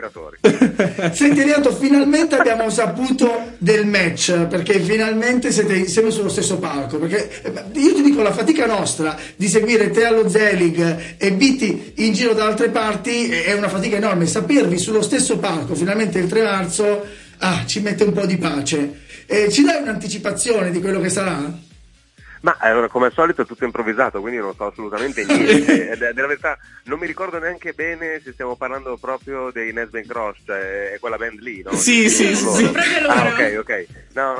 Senti Elianto, finalmente abbiamo saputo del match, perché finalmente siete insieme sullo stesso palco, perché io ti dico, la fatica nostra di seguire te allo Zelig e Bitti in giro da altre parti è una fatica enorme. Sapervi sullo stesso palco finalmente il 3 marzo ci mette un po' di pace. Ci dai un'anticipazione di quello che sarà? Ma come al solito è tutto improvvisato, quindi non so assolutamente niente. Della verità non mi ricordo neanche bene se stiamo parlando proprio dei Nesben Cross, cioè è quella band lì, no? Sì. Ok. No,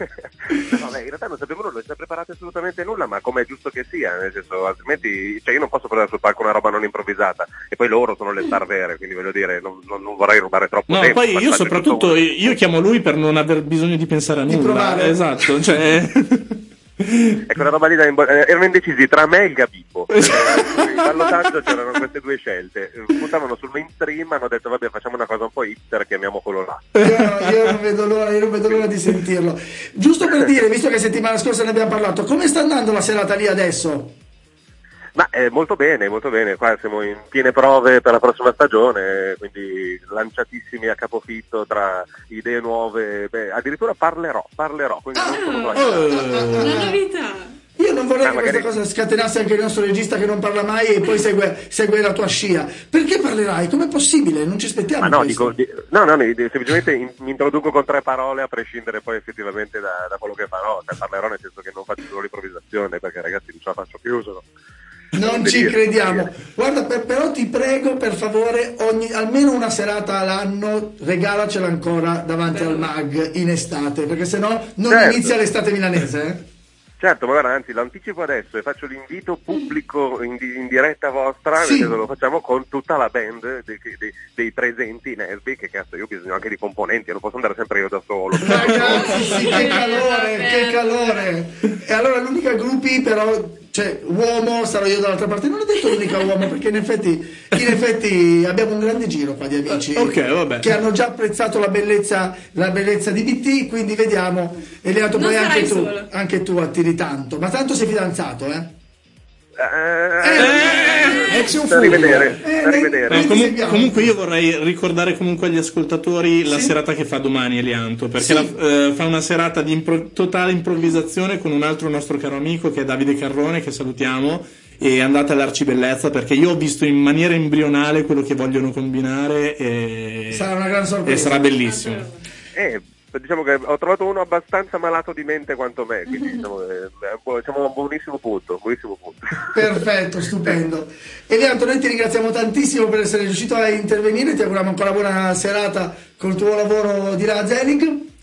in realtà non sappiamo nulla, non ci ha preparato assolutamente nulla, ma come è giusto che sia, nel senso, altrimenti, cioè io non posso portare sul palco una roba non improvvisata, e poi loro sono le star vere, quindi voglio dire, non vorrei rubare troppo tempo. Poi io soprattutto, io chiamo lui per non aver bisogno di pensare a nulla. Provare. Esatto, cioè... Ecco, una roba lì erano indecisi tra me e il Gabibbo. Il ballottaggio c'erano queste 2 scelte, puntavano sul mainstream, hanno detto vabbè, facciamo una cosa un po' hipster, chiamiamo quello là. Io non vedo l'ora di sentirlo. Giusto per dire, visto che settimana scorsa ne abbiamo parlato, come sta andando la serata lì adesso? Ma molto bene, qua siamo in piene prove per la prossima stagione, quindi lanciatissimi a capofitto tra idee nuove, addirittura parlerò, quindi non sono Una novità. Io non vorrei che questa cosa scatenasse anche il nostro regista che non parla mai e poi segue la tua scia. Perché parlerai? Com'è possibile? Non ci aspettiamo. Ma no, questo. semplicemente mi introduco con 3 parole a prescindere poi effettivamente da quello che farò. Cioè, parlerò nel senso che non faccio solo l'improvvisazione, perché ragazzi non ce la faccio più. Non ci crediamo. Guarda, però ti prego, per favore, almeno una serata all'anno regalacela ancora davanti al MAG in estate, perché sennò non inizia l'estate milanese. Certo, ma guarda, anzi, lo anticipo adesso e faccio l'invito pubblico in diretta vostra, sì. Lo facciamo con tutta la band dei presenti in Nesby, che cazzo, io ho bisogno anche di componenti, non posso andare sempre io da solo. Ragazzi, sì, che calore! E allora l'unica gruppi però... Cioè, uomo, sarò io dall'altra parte. Non ho detto l'unica uomo, perché in effetti abbiamo un grande giro qua di amici che hanno già apprezzato la bellezza di BT, quindi vediamo. Elianto, poi anche tu attiri tanto. Ma tanto sei fidanzato, Da rivedere. Comunque io vorrei ricordare comunque agli ascoltatori la serata che fa domani Elianto, perché fa una serata di totale improvvisazione con un altro nostro caro amico che è Davide Carrone, che salutiamo, e andate all'Arcibellezza, perché io ho visto in maniera embrionale quello che vogliono combinare e sarà una gran sorpresa e sarà bellissimo. Diciamo che ho trovato uno abbastanza malato di mente quanto me, quindi diciamo un buonissimo punto. Perfetto, stupendo. Elianto, noi ti ringraziamo tantissimo per essere riuscito a intervenire, ti auguriamo ancora buona serata col tuo lavoro di là a Zelig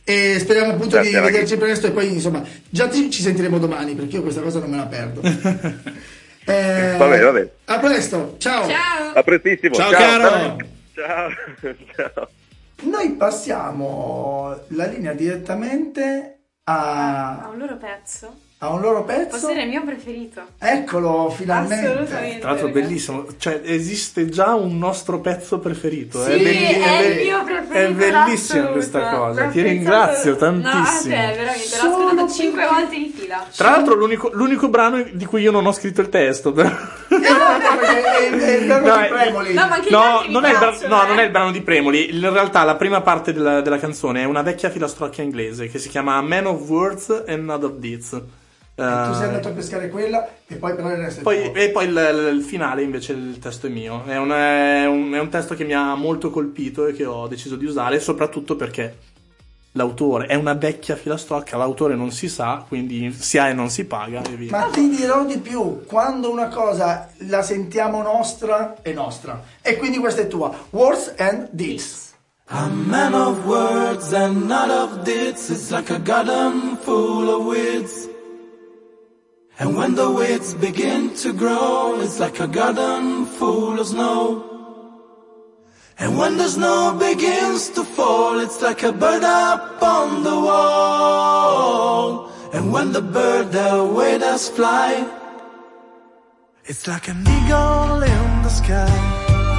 E speriamo appunto Grazie, di ragazzi. vederci presto e poi insomma già ci sentiremo domani perché io questa cosa non me la perdo. Va bene. A presto, ciao. Ciao. A prestissimo. Ciao, caro. Ciao. Ciao. Noi passiamo la linea direttamente Ha un loro pezzo. a un loro pezzo. Posso dire il mio preferito? Eccolo, finalmente. Assolutamente. Tra l'altro ragazzi. bellissimo, cioè esiste già un nostro pezzo preferito. Sì, è il mio preferito. È bellissima assoluto. questa cosa. L'ho Ti pensato- ringrazio tantissimo. No, cioè, veramente, l'ho ascoltato 5 volte di fila. Tra l'altro l'unico brano di cui io non ho scritto il testo. Però. È il brano No, di Premoli. No, ma anche gli No, altri non mi è, piacciono, non è il brano di Premoli. In realtà la prima parte della canzone è una vecchia filastrocca inglese che si chiama Man of Words and Not of Deeds. Tu sei andato a pescare quella e poi però il resto è tuo. E poi il finale invece il testo è mio. È un testo che mi ha molto colpito e che ho deciso di usare, soprattutto perché l'autore è una vecchia filastrocca, l'autore non si sa, quindi si ha e non si paga e via. Ma ti dirò di più, quando una cosa la sentiamo nostra, è nostra. E quindi questa è tua. Words and Deeds. A man of words and not of deeds. It's like a garden full of weeds. And when the weeds begin to grow, it's like a garden full of snow. And when the snow begins to fall, it's like a bird up on the wall. And when the bird away does fly, it's like an eagle in the sky.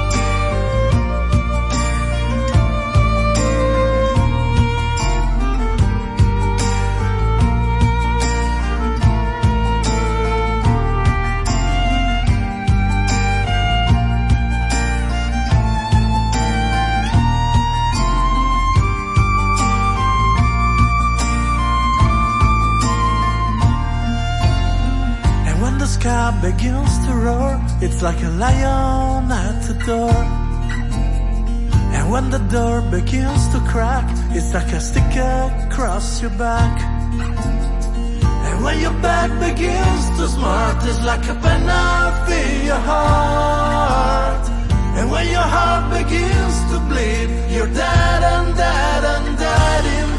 Sky begins to roar, it's like a lion at the door. And when the door begins to crack, it's like a stick across your back. And when your back begins to smart, it's like a penknife in your heart. And when your heart begins to bleed, you're dead and dead and dead indeed.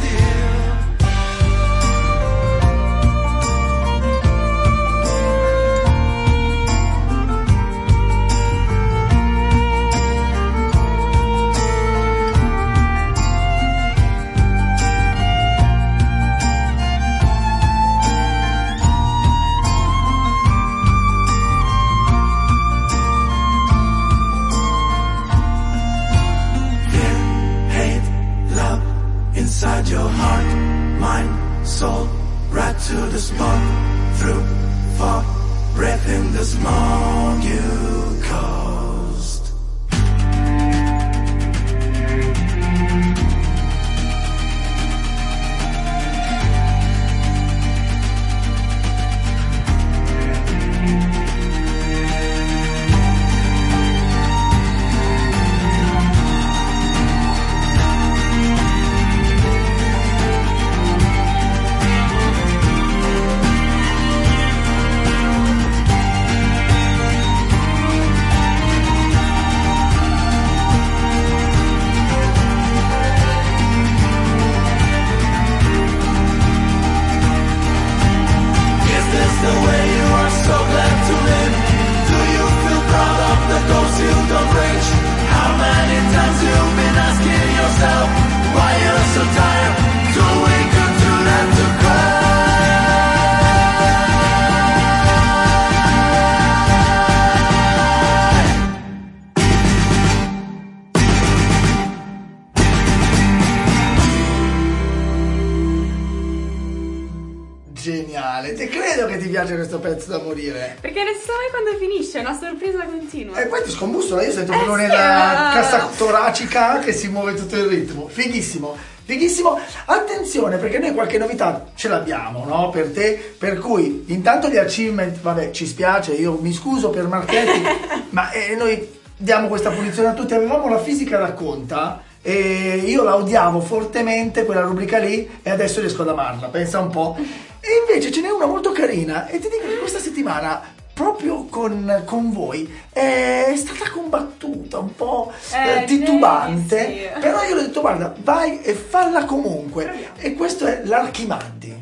Inside your heart, mind, soul, right to the spot, through, for, breath in the smog you caused. Geniale, te credo che ti piace questo pezzo da morire. Perché non si sa mai quando finisce, è una sorpresa continua. E poi ti scombussola, io sento proprio sì, nella cassa toracica che si muove tutto il ritmo. Fighissimo, fighissimo. Attenzione, perché noi qualche novità ce l'abbiamo, no? Per te, per cui intanto gli achievement, vabbè, ci spiace, io mi scuso per Marchetti, ma noi diamo questa punizione a tutti. Avevamo la fisica racconta e io la odiavo fortemente quella rubrica lì e adesso riesco ad amarla, pensa un po'. E invece ce n'è una molto carina e ti dico che questa settimana proprio con voi è stata combattuta, un po' titubante, sì. però io le ho detto guarda, vai e falla comunque. E questo è l'Archimaddi.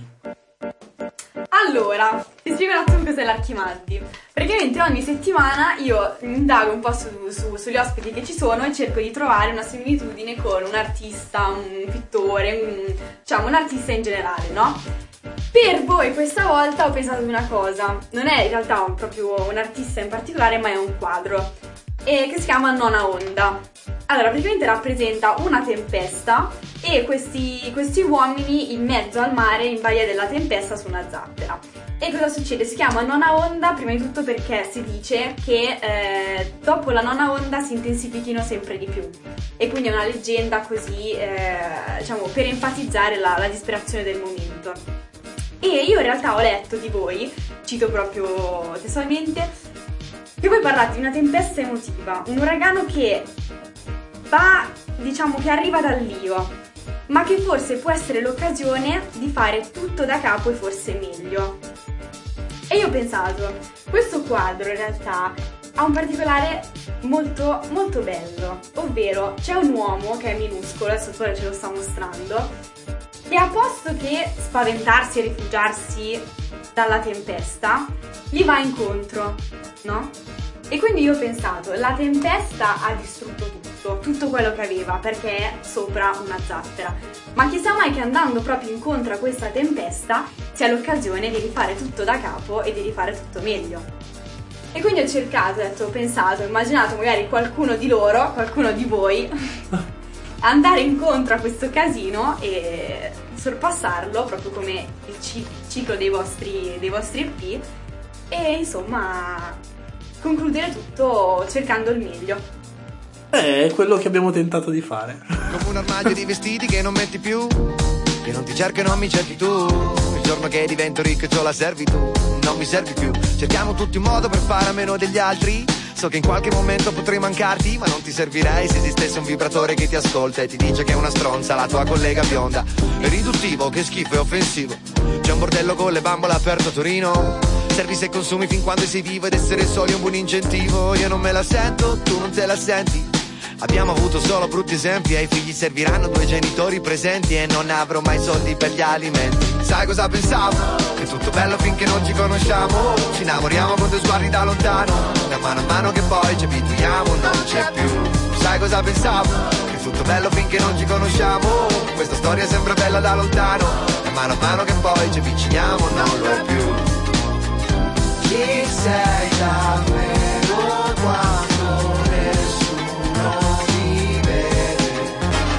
Allora, ti spiego un attimo cos'è l'Archimaddi. Praticamente ogni settimana io indago un po' sugli ospiti che ci sono e cerco di trovare una similitudine con un artista, un pittore, diciamo un artista in generale, no? Per voi questa volta ho pensato ad una cosa, non è in realtà proprio un artista in particolare, ma è un quadro che si chiama Nona Onda. Allora, praticamente rappresenta una tempesta e questi uomini in mezzo al mare in balia della tempesta su una zattera. E cosa succede? Si chiama Nona Onda prima di tutto perché si dice che dopo la nona onda si intensifichino sempre di più. E quindi è una leggenda così, diciamo, per enfatizzare la disperazione del momento. E io in realtà ho letto di voi, cito proprio testualmente, che voi parlate di una tempesta emotiva, un uragano che va, diciamo che arriva dall'io, ma che forse può essere l'occasione di fare tutto da capo e forse meglio. E io ho pensato, questo quadro in realtà ha un particolare molto molto bello, ovvero c'è un uomo che è minuscolo, adesso Tore ce lo sta mostrando, e a posto che spaventarsi e rifugiarsi dalla tempesta, gli va incontro, no? E quindi io ho pensato, la tempesta ha distrutto tutto quello che aveva, perché è sopra una zattera. Ma chissà mai che andando proprio incontro a questa tempesta sia l'occasione di rifare tutto da capo e di rifare tutto meglio. E quindi ho cercato, ho pensato, ho immaginato magari qualcuno di loro, qualcuno di voi, andare incontro a questo casino e sorpassarlo proprio come il ciclo dei vostri EP e insomma concludere tutto cercando il meglio. È quello che abbiamo tentato di fare. Come un armadio di vestiti che non metti più, che non ti cerco e non mi cerchi tu. Il giorno che divento ricco e c'ho la servitù, non mi servi più. Cerchiamo tutti un modo per fare a meno degli altri. So che in qualche momento potrei mancarti, ma non ti servirei se esistesse un vibratore che ti ascolta e ti dice che è una stronza la tua collega bionda. È riduttivo, che schifo, è offensivo. C'è un bordello con le bambole aperto a Torino. Servi se consumi fin quando sei vivo ed essere soli è un buon incentivo. Io non me la sento, tu non te la senti. Abbiamo avuto solo brutti esempi, ai figli serviranno 2 genitori presenti e non avrò mai soldi per gli alimenti. Sai cosa pensavo? Che è tutto bello finché non ci conosciamo, ci innamoriamo con 2 sguardi da lontano, da mano a mano che poi ci abituiamo, non c'è più. Sai cosa pensavo? Che è tutto bello finché non ci conosciamo, questa storia sembra bella da lontano, da mano a mano che poi ci avviciniamo, non lo è più. Chi sei davvero quando nessuno ti vede?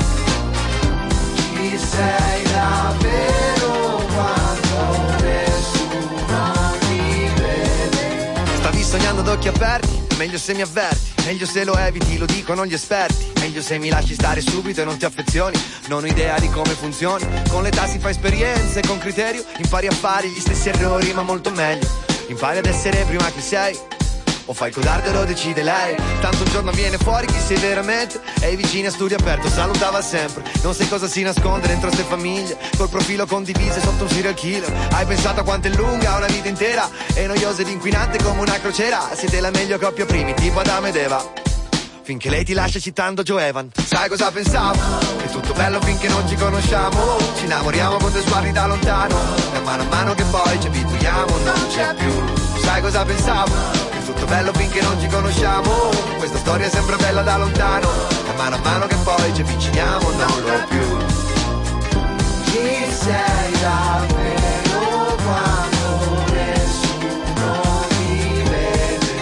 Chi sei davvero quando nessuno ti vede? Stavi sognando ad occhi aperti, meglio se mi avverti, meglio se lo eviti, lo dicono gli esperti. Meglio se mi lasci stare subito e non ti affezioni. Non ho idea di come funzioni, con l'età si fa esperienze, con criterio impari a fare gli stessi errori ma molto meglio. Impari ad essere prima che sei, o fai il codardo e lo decide lei. Tanto un giorno viene fuori chi sei veramente, e i vicini a studio aperto salutava sempre. Non sai cosa si nasconde dentro ste famiglie, col profilo condiviso sotto un serial killer. Hai pensato a quanto è lunga una vita intera, e noiosa ed inquinante come una crociera. Siete la meglio coppia primi, tipo Adamo ed Eva, finché lei ti lascia citando Joe Evan. Sai cosa pensavo? Che è tutto bello finché non ci conosciamo, ci innamoriamo con 2 sguardi da lontano, e mano a mano che poi ci abituiamo, non c'è più. Sai cosa pensavo? Che è tutto bello finché non ci conosciamo, questa storia sembra bella da lontano, e mano a mano che poi ci avviciniamo, non lo è più. Chi sei davvero quando nessuno ti vede?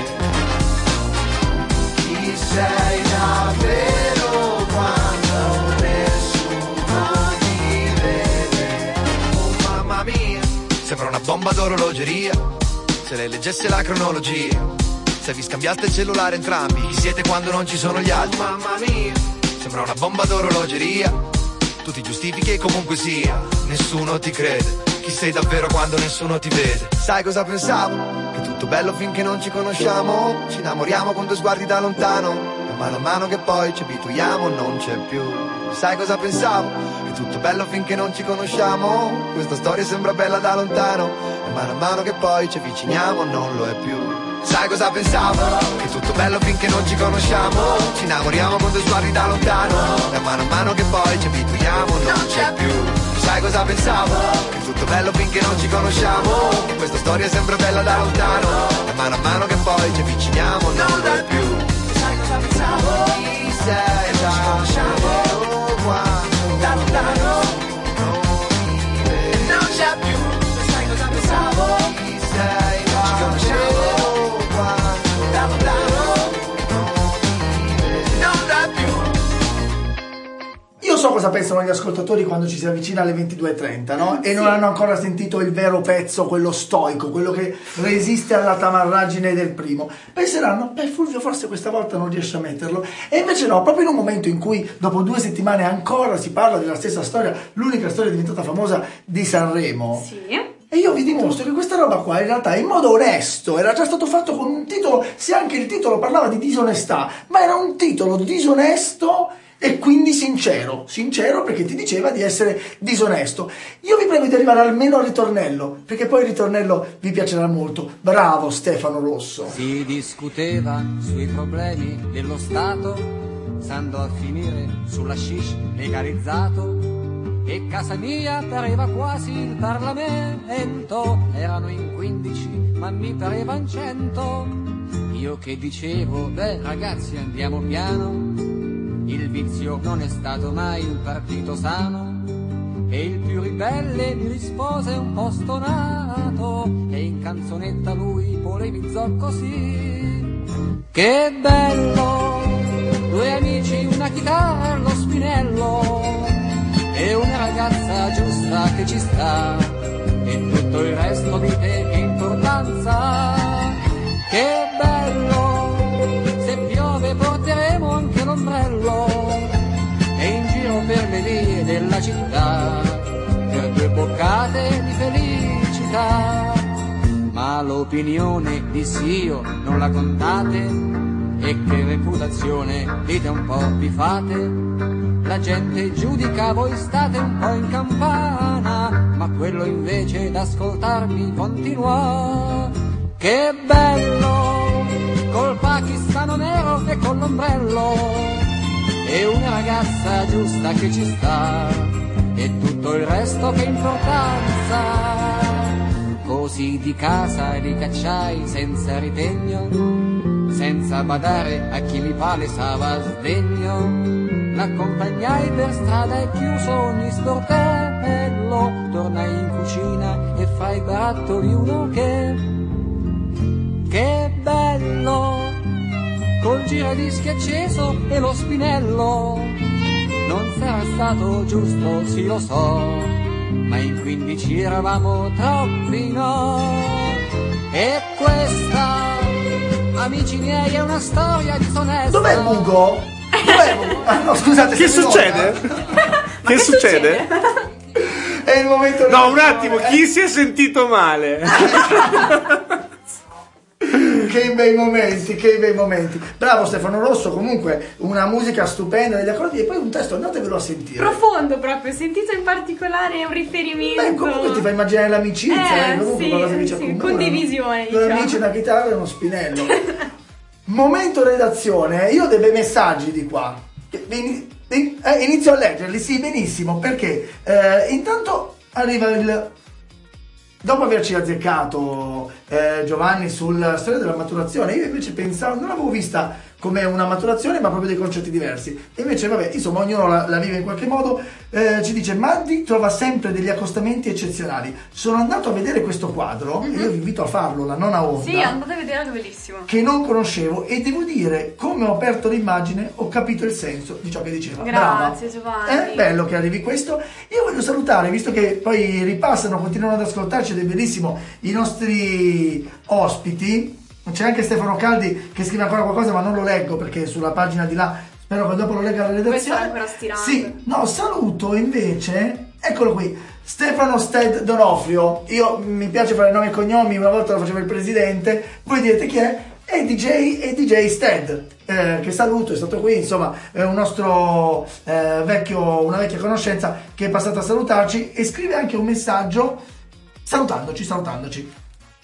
Chi sei davvero quando nessuno ti vede? Oh mamma mia, sembra una bomba d'orologeria, se lei leggesse la cronologia, se vi scambiaste il cellulare entrambi, chi siete quando non ci sono gli altri? Oh mamma mia, sembra una bomba d'orologeria, tu ti giustifichi e comunque sia, nessuno ti crede. Chi sei davvero quando nessuno ti vede? Sai cosa pensavo? Che è tutto bello finché non ci conosciamo, ci innamoriamo con 2 sguardi da lontano, e mano a mano che poi ci abituiamo non c'è più. Sai cosa pensavo? Che è tutto bello finché non ci conosciamo, questa storia sembra bella da lontano, e mano a mano che poi ci avviciniamo non lo è più. Sai cosa pensavo? Che tutto bello finché non ci conosciamo. Ci innamoriamo con due sguardi da lontano. E mano a mano che poi ci abituiamo non c'è più. Sai cosa pensavo? Che tutto bello finché non ci conosciamo. Che questa storia è sempre bella da lontano. E mano a mano che poi ci avviciniamo non lo è più. Sai cosa pensavo? Chi sei? Non ci conosciamo. Quando da lontano non c'è più. Sai cosa pensavo? Chi sei? Non ci conosciamo. Io so cosa pensano gli ascoltatori quando ci si avvicina alle 22:30, no? E non hanno ancora sentito il vero pezzo, quello stoico, quello che resiste alla tamarragine del primo. Penseranno, beh, Fulvio forse questa volta non riesce a metterlo. E invece no, proprio in un momento in cui dopo 2 settimane ancora si parla della stessa storia, l'unica storia diventata famosa di Sanremo. Sì. E io vi dimostro che questa roba qua in realtà in modo onesto era già stato fatto con un titolo, se anche il titolo parlava di disonestà, ma era un titolo disonesto e quindi sincero perché ti diceva di essere disonesto. Io vi prego di arrivare almeno al ritornello, perché poi il ritornello vi piacerà molto. Bravo Stefano Rosso. Si discuteva sui problemi dello Stato, stando a finire sulla shish legalizzato. E casa mia pareva quasi il Parlamento, erano in 15 ma mi parevan 100. Io che dicevo, beh ragazzi andiamo piano, il vizio non è stato mai un partito sano. E il più ribelle mi rispose un po' stonato, e in canzonetta lui polemizzò così: che bello, 2 amici, una chitarra, lo spinello e una ragazza giusta che ci sta, e tutto il resto di te che importanza. Che bello, se piove porteremo anche l'ombrello, e in giro per le vie della città per 2 boccate di felicità. Ma l'opinione dissi io non la contate, e che reputazione dite un po' vi fate. La gente giudica, voi state un po' in campana, ma quello invece d'ascoltarmi continuò. Che bello, col pakistano nero e con l'ombrello, e una ragazza giusta che ci sta, e tutto il resto che importanza. Così di casa li cacciai senza ritegno, senza badare a chi mi palesava sdegno. L'accompagnai per strada e chiuso ogni sportello, tornai in cucina e fra i barattoli uno che bello, col giradischi acceso e lo spinello. Non sarà stato giusto, sì lo so, ma in 15 eravamo troppi, no? E questa, amici miei, è una storia disonesta. Dov'è Mugo? Ah, no, scusate, che succede? Che succede? È il momento. No, un attimo, chi si è sentito male? Che bei momenti. Bravo Stefano Rosso, comunque una musica stupenda degli accordi e poi un testo, andatevelo a sentire. Profondo proprio, sentito in particolare un riferimento. Beh, comunque ti fa immaginare l'amicizia, comunque sì, qualcosa che ci sì, accomuna. condivisione, Due diciamo. amici, una chitarra e uno spinello. Momento redazione, io ho dei bei messaggi di qua. Inizio a leggerli, sì, benissimo, perché intanto arriva il... Dopo averci azzeccato Giovanni sulla storia della maturazione, io invece pensavo, non l'avevo vista come una maturazione ma proprio dei concetti diversi, e invece vabbè, insomma ognuno la vive in qualche modo. Ci dice: Maddi trova sempre degli accostamenti eccezionali. Sono andato a vedere questo quadro, e io vi invito a farlo, la nona onda, sì, andate a vedere, è bellissimo, che non conoscevo, e devo dire, come ho aperto l'immagine ho capito il senso di ciò che diceva. Grazie, brava. Giovanni, È bello che arrivi questo. Io voglio salutare, visto che poi ripassano, continuano ad ascoltarci ed è bellissimo, i nostri ospiti. C'è anche Stefano Caldi che scrive ancora qualcosa, ma non lo leggo perché è sulla pagina di là, spero che dopo lo legga la redazione. questo è ancora stirando. Sì, no, saluto invece, eccolo qui, Stefano Sted Donofrio. Io mi piace fare nomi e cognomi, una volta lo faceva il presidente, voi direte chi è? È DJ Sted, che saluto, è stato qui, insomma, è un nostro una vecchia conoscenza che è passato a salutarci, e scrive anche un messaggio salutandoci.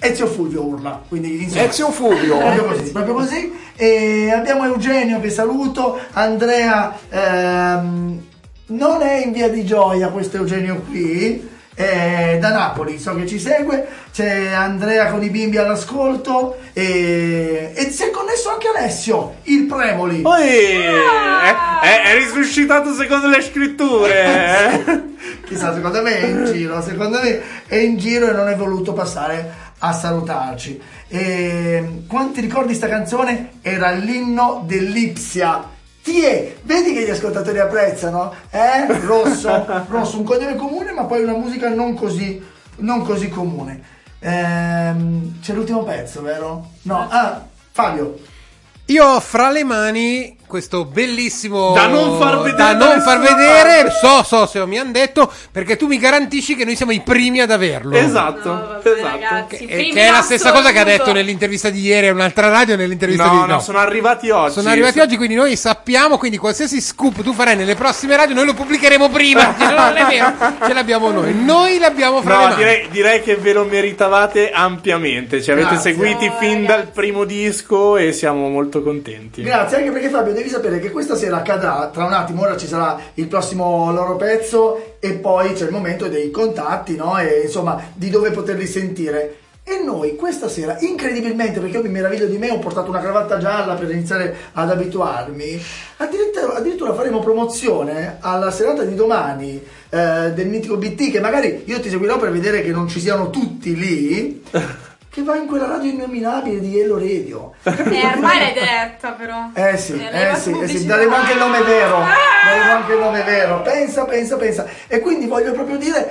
Ezio Fulvio urla, quindi insomma, Ezio Fulvio proprio così. E abbiamo Eugenio che saluto, Andrea non è in via di Gioia questo Eugenio qui, da Napoli, so che ci segue, c'è Andrea con i bimbi all'ascolto e si è connesso anche Alessio, il Premoli. Poi è risuscitato secondo le scritture. Chissà, secondo me è in giro e non è voluto passare a salutarci. Quanti ricordi sta canzone? Era l'inno dell'Ipsia. Vedi che gli ascoltatori apprezzano? Rosso, un cognome comune, ma poi una musica non così comune. C'è l'ultimo pezzo, vero? No, Fabio. Io ho fra le mani questo bellissimo da non far vedere, so se mi hanno detto, perché tu mi garantisci che noi siamo i primi ad averlo. Esatto, No, vabbè, ragazzi, che è la stessa cosa che ha detto nell'intervista di ieri a un'altra radio, nell'intervista di no, sono arrivati oggi. Quindi noi sappiamo, quindi qualsiasi scoop tu farai nelle prossime radio noi lo pubblicheremo prima. Non è vero, ce l'abbiamo noi l'abbiamo fra le mani. Direi che ve lo meritavate ampiamente, ci avete seguiti fin dal primo disco e siamo molto contenti. Grazie, anche perché Fabio devi sapere che questa sera accadrà, tra un attimo, ora ci sarà il prossimo loro pezzo e poi c'è il momento dei contatti, no? E insomma di dove poterli sentire. E noi questa sera, incredibilmente, perché io mi meraviglio di me, ho portato una cravatta gialla per iniziare ad abituarmi, addirittura faremo promozione alla serata di domani del mitico BT, che magari io ti seguirò per vedere che non ci siano tutti lì, che va in quella radio innominabile di Yellow Radio. Ormai l'hai detta, però. Sì, daremo anche il nome vero. Pensa. E quindi voglio proprio dire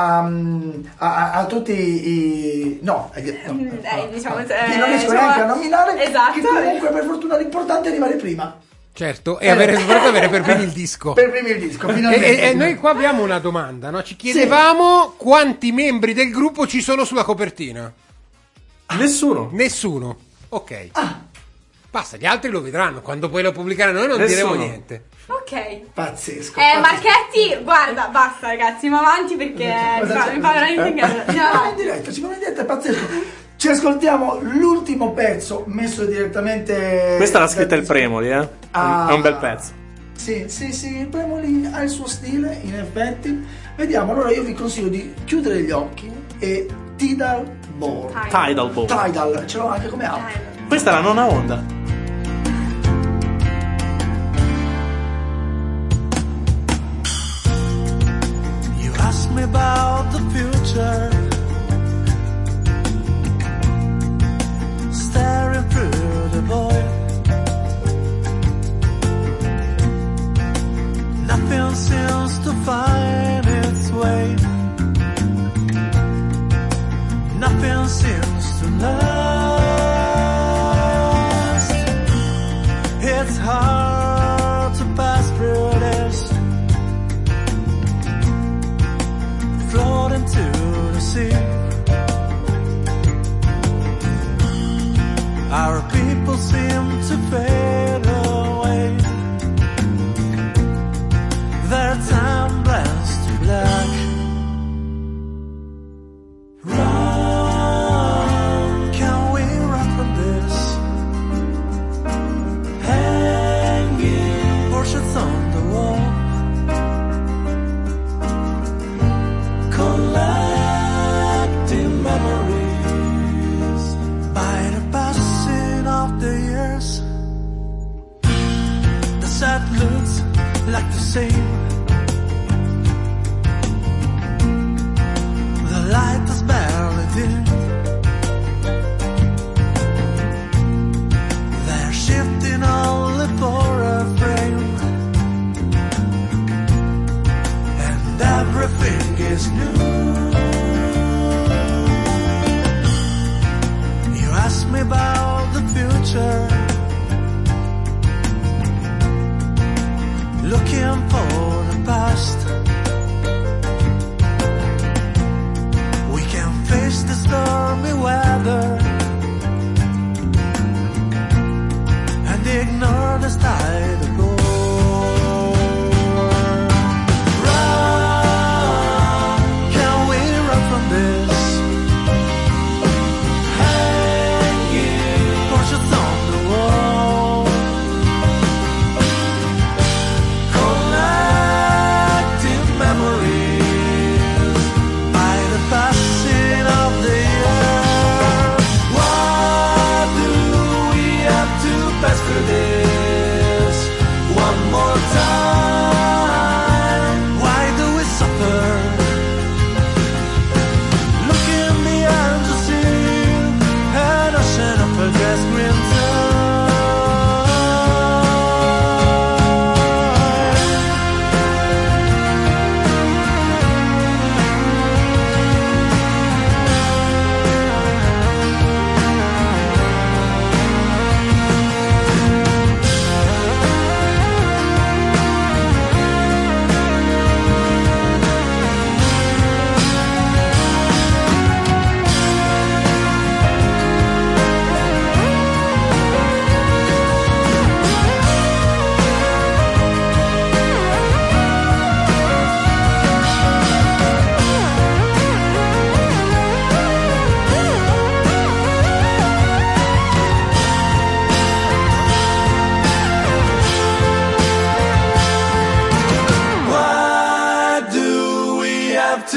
a tutti i... No, diciamo... non riesco neanche a nominare, esatto. che comunque per fortuna l'importante è arrivare prima. Certo, e avere per primi il disco. Per primi il disco, finalmente. E noi qua abbiamo una domanda, no? Ci chiedevamo quanti membri del gruppo ci sono sulla copertina. Nessuno. Ok. Basta, gli altri lo vedranno. Quando poi lo pubblicheranno noi non diremo niente. Ok. Pazzesco. Marchetti, guarda, basta ragazzi, ma avanti perché mi fa veramente ingannare. Ci va in diretta, è pazzesco. Ci ascoltiamo l'ultimo pezzo messo direttamente. Questa l'ha scritta il Premoli, È un bel pezzo. Sì, il Premoli ha il suo stile, in effetti. Vediamo, allora io vi consiglio di chiudere gli occhi e Tidal Ball. Tidal, ce l'ho anche come app. Questa è la nona onda. You ask me about the future, staring through the void. Nothing seems to find its way. Nothing seems to last. It's hard to pass through this, floating to the sea. Our people seem to fade away. Their time blends to black. Run, can we run from this? Hanging portraits on the wall, collecting memories by the passing of the years. The sad looks like the same. The light is barely dim. They're shifting only for a frame, and everything is new. You ask me about the future, looking for the past. We can face the stormy weather and ignore the tide of gold. Run,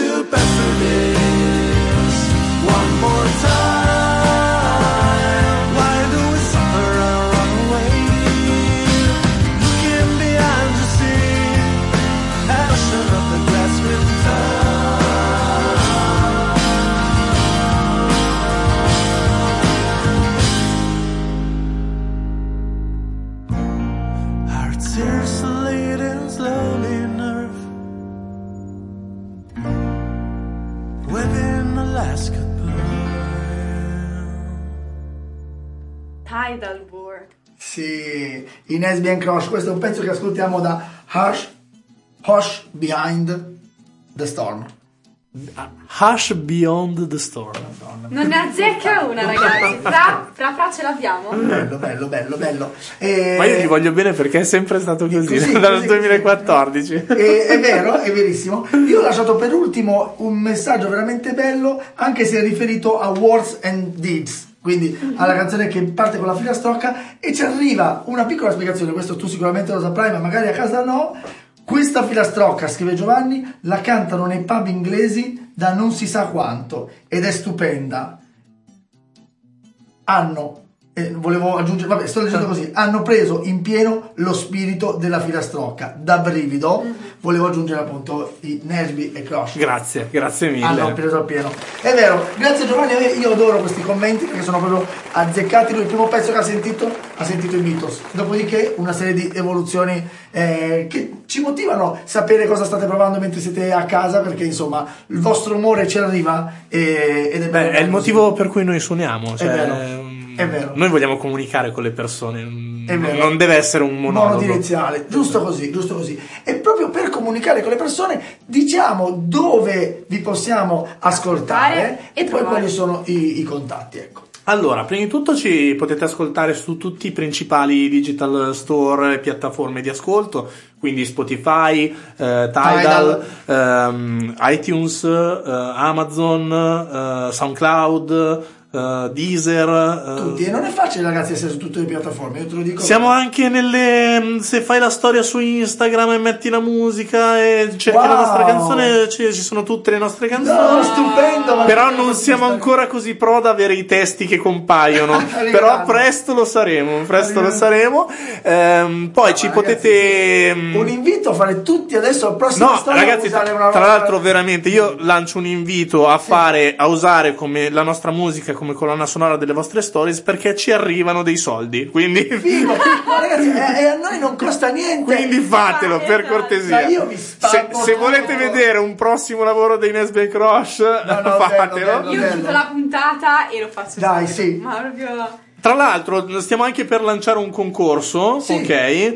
you better this one more time. Why do we suffer and run away? Looking behind you see an ocean of the glass with our tears are leading slowly nerve. Waving the last goodbye. Tidal Bore. Sì, i Nesby and Crush, questo è un pezzo che ascoltiamo da Hush Behind the Storm. Hush Beyond the Storm. Non ne azzecca una, ragazzi. Fra ce l'abbiamo. Bello. Ma io ti voglio bene perché è sempre stato così dal 2014. È vero, è verissimo. Io ho lasciato per ultimo un messaggio veramente bello, anche se è riferito a Words and Deeds, quindi alla canzone che parte con la filastrocca, e ci arriva una piccola spiegazione. Questo tu sicuramente lo saprai, ma magari a casa no. Questa filastrocca, scrive Giovanni, la cantano nei pub inglesi da non si sa quanto ed è stupenda. Volevo aggiungere, sto leggendo così, hanno preso in pieno lo spirito della filastrocca, da brivido. Volevo aggiungere appunto i Nesby e Crush. Grazie mille. Hanno preso a pieno. È vero, grazie Giovanni, io adoro questi commenti perché sono proprio azzeccati. Lui il primo pezzo che ha sentito i Beatles, dopodiché una serie di evoluzioni che ci motivano a sapere cosa state provando mentre siete a casa, perché insomma il vostro umore ci arriva ed è bello. È il motivo per cui noi suoniamo, È vero. Noi vogliamo comunicare con le persone, non deve essere un monologo. Monodireziale, giusto così. E proprio per comunicare con le persone diciamo dove vi possiamo ascoltare e poi quali sono i contatti, ecco. Allora, prima di tutto ci potete ascoltare su tutti i principali digital store e piattaforme di ascolto, quindi Spotify, Tidal, iTunes, Amazon, SoundCloud, Deezer, tutti. E non è facile, ragazzi, essere su tutte le piattaforme, io te lo dico. Siamo anche se fai la storia su Instagram e metti la musica e cerchi la nostra canzone, ci sono tutte le nostre canzoni. No, stupendo. Però non siamo ancora così pro da avere i testi che compaiono. Però presto lo saremo. Poi ci potete un invito a fare tutti adesso al prossimo storia. Ragazzi, tra l'altro veramente io lancio un invito a usare come la nostra musica come colonna sonora delle vostre stories, perché ci arrivano dei soldi, quindi figo, ragazzi, e a noi non costa niente, quindi fatelo per cortesia. Io mi se volete vedere un prossimo lavoro dei Nesby and Crush, fatelo. Io chiudo la puntata e lo faccio. Dai, sì. Ma proprio. Tra l'altro stiamo anche per lanciare un concorso, ok?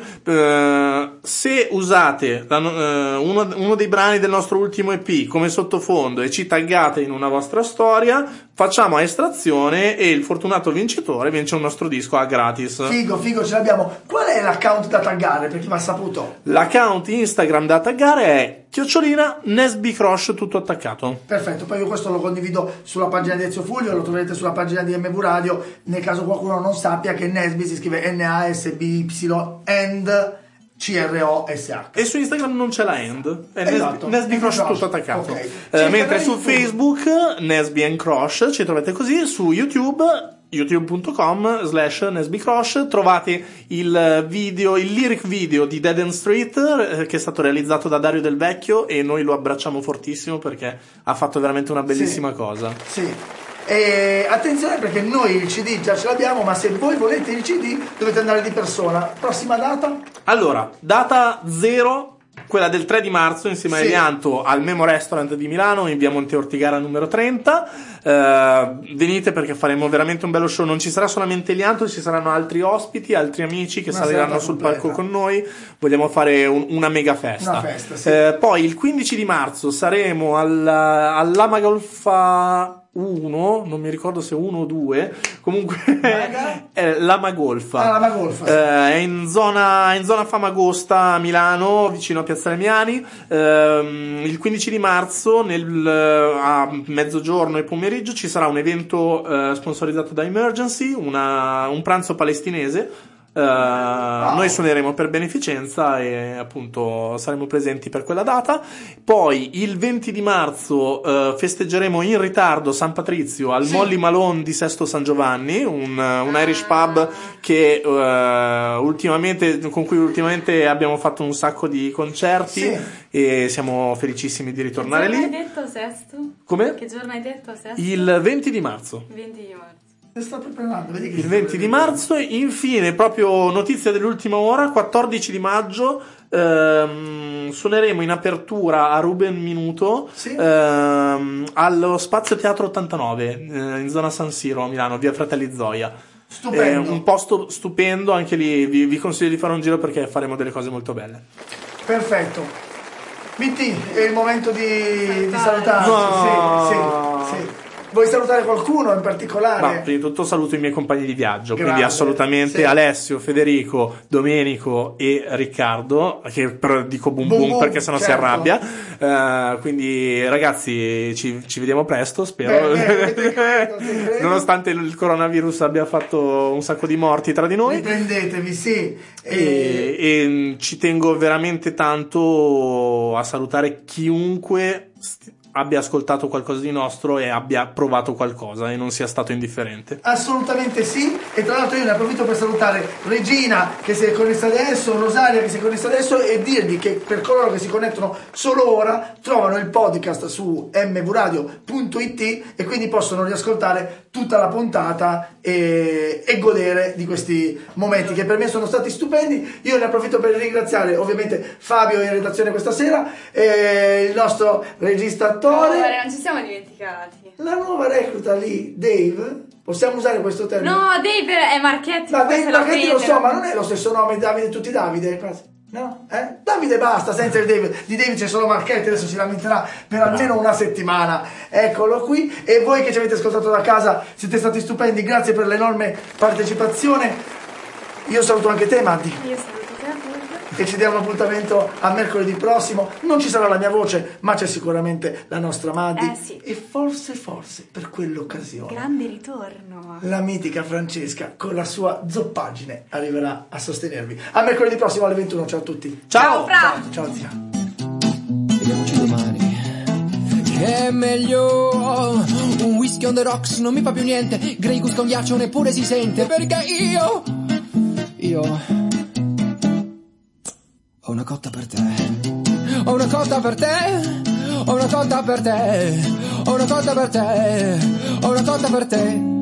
Se usate uno dei brani del nostro ultimo EP come sottofondo e ci taggate in una vostra storia, facciamo a estrazione e il fortunato vincitore vince un nostro disco a gratis. Figo, ce l'abbiamo. Qual è l'account da taggare per chi va saputo? L'account Instagram da taggare è @Nesby Crush, tutto attaccato. Perfetto, poi io questo lo condivido sulla pagina di Ezio Fulvio, lo troverete sulla pagina di MV Radio, nel caso qualcuno non sappia che Nesby si scrive NASBY and CROSH. E su Instagram non c'è la end, è esatto. Nesby Crush tutto attaccato. Okay. Mentre su Facebook Nesby and Crush ci trovate così, su YouTube youtube.com/Nesby Crush trovate il lyric video di Dead End Street che è stato realizzato da Dario Del Vecchio e noi lo abbracciamo fortissimo perché ha fatto veramente una bellissima cosa. Sì. E attenzione perché noi il CD già ce l'abbiamo, ma se voi volete il CD dovete andare di persona. Prossima data? Allora, data 0, quella del 3 di marzo insieme a Elianto al Memo Restaurant di Milano in via Monte Ortigara numero 30. Venite perché faremo veramente un bello show. Non ci sarà solamente Elianto, ci saranno altri ospiti, altri amici che saliranno sul palco con noi. Vogliamo fare una mega festa. Una festa, poi il 15 di marzo saremo all'Ama Golfa 1, non mi ricordo se 1 o 2, comunque l'Ama Golfa. L'Ama Golfa. È in zona Famagosta a Milano, vicino a Piazza Lemiani. Il 15 di marzo a mezzogiorno e pomeriggio ci sarà un evento sponsorizzato da Emergency, un pranzo palestinese. Noi suoneremo per beneficenza e appunto saremo presenti per quella data. Poi il 20 di marzo festeggeremo in ritardo San Patrizio al Molly Malone di Sesto San Giovanni, un Irish pub che con cui ultimamente abbiamo fatto un sacco di concerti e siamo felicissimi di ritornare lì. Che giorno hai detto Sesto? Come? Che giorno hai detto Sesto? Il 20 di marzo. 20 di marzo. Sto preparando, vedi che Il 20 di marzo, infine, proprio notizia dell'ultima ora, 14 di maggio, suoneremo in apertura a Ruben Minuto allo Spazio Teatro 89 in zona San Siro a Milano, via Fratelli Zoia. Stupendo. Un posto stupendo, anche lì vi consiglio di fare un giro perché faremo delle cose molto belle. Perfetto. Mitti, è il momento di salutarci. No. Sì. Vuoi salutare qualcuno in particolare? Ma prima di tutto saluto i miei compagni di viaggio, Grande, quindi assolutamente Alessio, Federico, Domenico e Riccardo, che però dico boom boom perché sennò si arrabbia. Quindi ragazzi ci vediamo presto, spero. Nonostante il coronavirus abbia fatto un sacco di morti tra di noi. Riprendetevi, sì. E ci tengo veramente tanto a salutare chiunque abbia ascoltato qualcosa di nostro e abbia provato qualcosa e non sia stato indifferente. Assolutamente sì, e tra l'altro io ne approfitto per salutare Regina che si è connessa adesso, Rosaria che si è connessa adesso, e dirvi che per coloro che si connettono solo ora trovano il podcast su mvradio.it e quindi possono riascoltare tutta la puntata e godere di questi momenti che per me sono stati stupendi. Io ne approfitto per ringraziare ovviamente Fabio in redazione questa sera, il nostro regista attore, non ci siamo dimenticati. la nuova recluta lì, Dave. Possiamo usare questo termine? No, Dave è Marchetti. Ma Dave Marchetti lo so, ma non è lo stesso nome di Davide, tutti Davide, quasi. No? Davide basta, senza il Dave. Di Dave c'è solo Marchetti, adesso si lamenterà per almeno una settimana. Eccolo qui. E voi che ci avete ascoltato da casa siete stati stupendi, grazie per l'enorme partecipazione. Io saluto anche te, Maddi. Io saluto te, Fulvio. E ci diamo appuntamento a mercoledì prossimo. Non ci sarà la mia voce, ma c'è sicuramente la nostra Maddi. Sì. E forse per quell'occasione Grande ritorno. la mitica Francesca con la sua zoppaggine arriverà a sostenervi. A mercoledì prossimo alle 21. Ciao a tutti. Ciao, Fra. Ciao zia. Vediamoci domani. Che è meglio un whisky on the rocks, non mi fa più niente. Grey Goose con ghiaccio neppure si sente. Perché io ho una cotta per te. Ho una cotta per te. Ho una cotta per te. Ho una cotta per te. Ho una cotta per te.